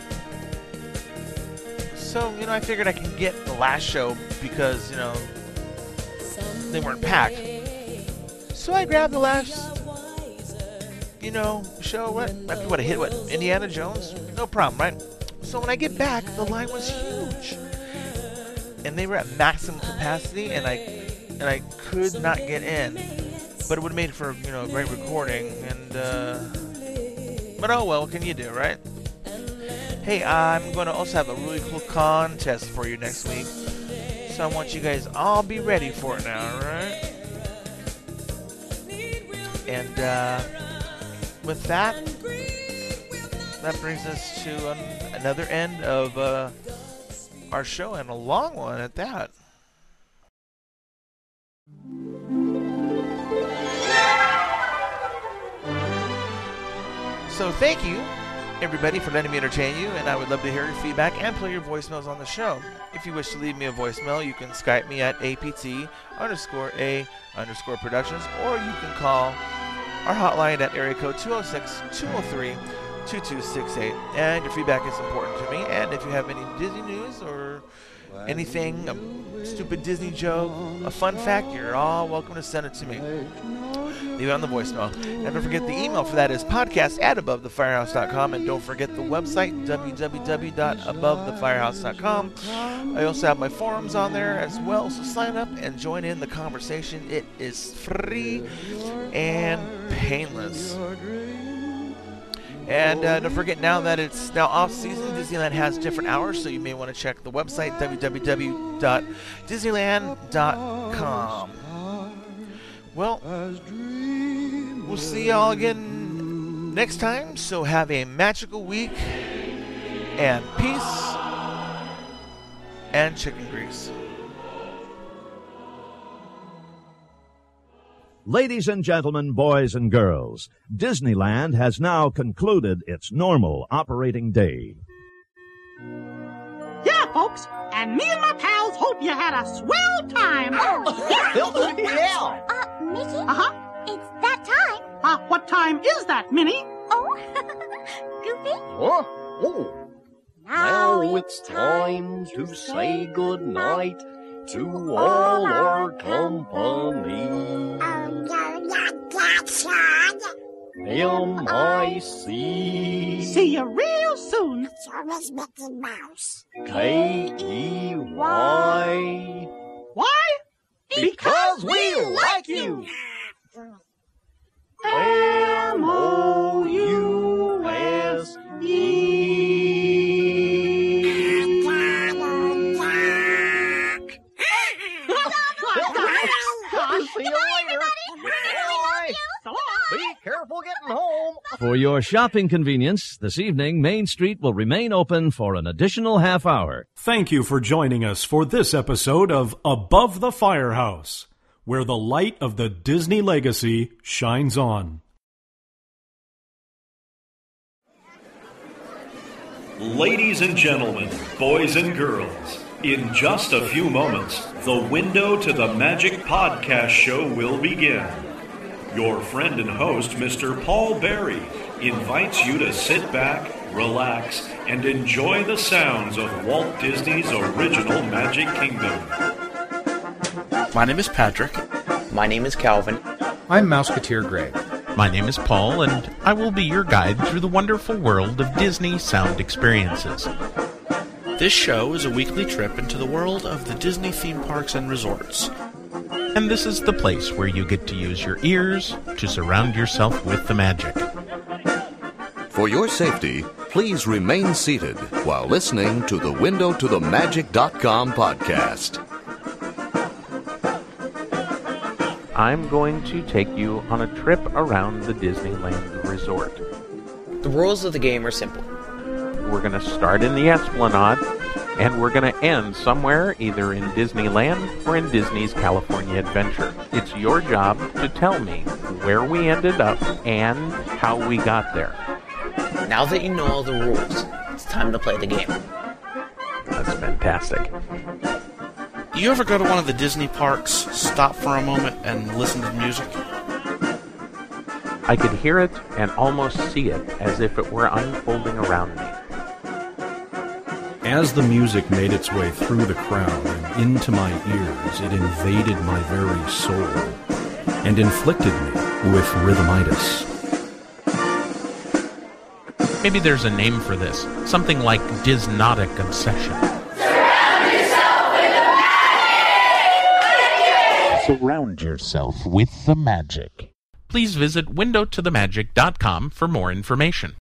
So, you know, I figured I can get the last show because, you know, they weren't packed. So I grabbed the last, you know, show. What? I would have hit, what, Indiana Jones? No problem, right? So when I get back, the line was huge. And they were at maximum capacity, and I and I could not get in. But it would have made for, you know, a great recording. And, uh, but oh well, what can you do, right? Hey, I'm going to also have a really cool contest for you next week. So I want you guys all be ready for it now, right? And uh, with that, that brings us to an, another end of uh, our show, and a long one at that. So thank you, everybody, for letting me entertain you, and I would love to hear your feedback and play your voicemails on the show. If you wish to leave me a voicemail, you can Skype me at apt underscore a underscore productions, or you can call our hotline at area code two oh six, two oh three, two two six eight. And your feedback is important to me. And if you have any Disney news or anything, a stupid Disney joke, a fun fact, you're all welcome to send it to me. Leave it on the voicemail. And don't forget the email for that is podcast at above the firehouse dot com. And don't forget the website, w w w dot above the firehouse dot com. I also have my forums on there as well, so sign up and join in the conversation. It is free and painless. And uh, don't forget, now that it's now off season, Disneyland has different hours, so you may want to check the website, w w w dot disneyland dot com. Well, we'll see y'all again next time, so have a magical week, and peace, and chicken grease. Ladies and gentlemen, boys and girls, Disneyland has now concluded its normal operating day. Yeah, folks, and me and my pals hope you had a swell time. Oh, yeah. Uh, Mickey? Uh-huh. It's that time. Uh, what time is that, Minnie? Oh, Goofy? Huh? Oh. Now, now it's time to say good night to all our company. Oh, no, not that, Sean. M I C. See you real soon. It's always Mickey Mouse. K E Y. Why? Because we like you. M O U S E. See you later. Bye. Be careful getting home. For your shopping convenience, this evening, Main Street will remain open for an additional half hour. Thank you for joining us for this episode of Above the Firehouse, where the light of the Disney legacy shines on. Ladies and gentlemen, boys and girls, in just a few moments, the Window to the Magic podcast show will begin. Your friend and host, Mister Paul Berry, invites you to sit back, relax, and enjoy the sounds of Walt Disney's original Magic Kingdom. My name is Patrick. My name is Calvin. I'm Mouseketeer Greg. My name is Paul, and I will be your guide through the wonderful world of Disney sound experiences. This show is a weekly trip into the world of the Disney theme parks and resorts. And this is the place where you get to use your ears to surround yourself with the magic. For your safety, please remain seated while listening to the window to the magic dot com podcast. I'm going to take you on a trip around the Disneyland Resort. The rules of the game are simple. We're going to start in the Esplanade, and we're going to end somewhere either in Disneyland or in Disney's California Adventure. It's your job to tell me where we ended up and how we got there. Now that you know all the rules, it's time to play the game. That's fantastic. You ever go to one of the Disney parks, stop for a moment, and listen to the music? I could hear it and almost see it as if it were unfolding around me. As the music made its way through the crowd and into my ears, it invaded my very soul and inflicted me with rhythmitis. Maybe there's a name for this, something like Disnotic obsession. Surround yourself with the magic. Please visit window to the magic dot com for more information.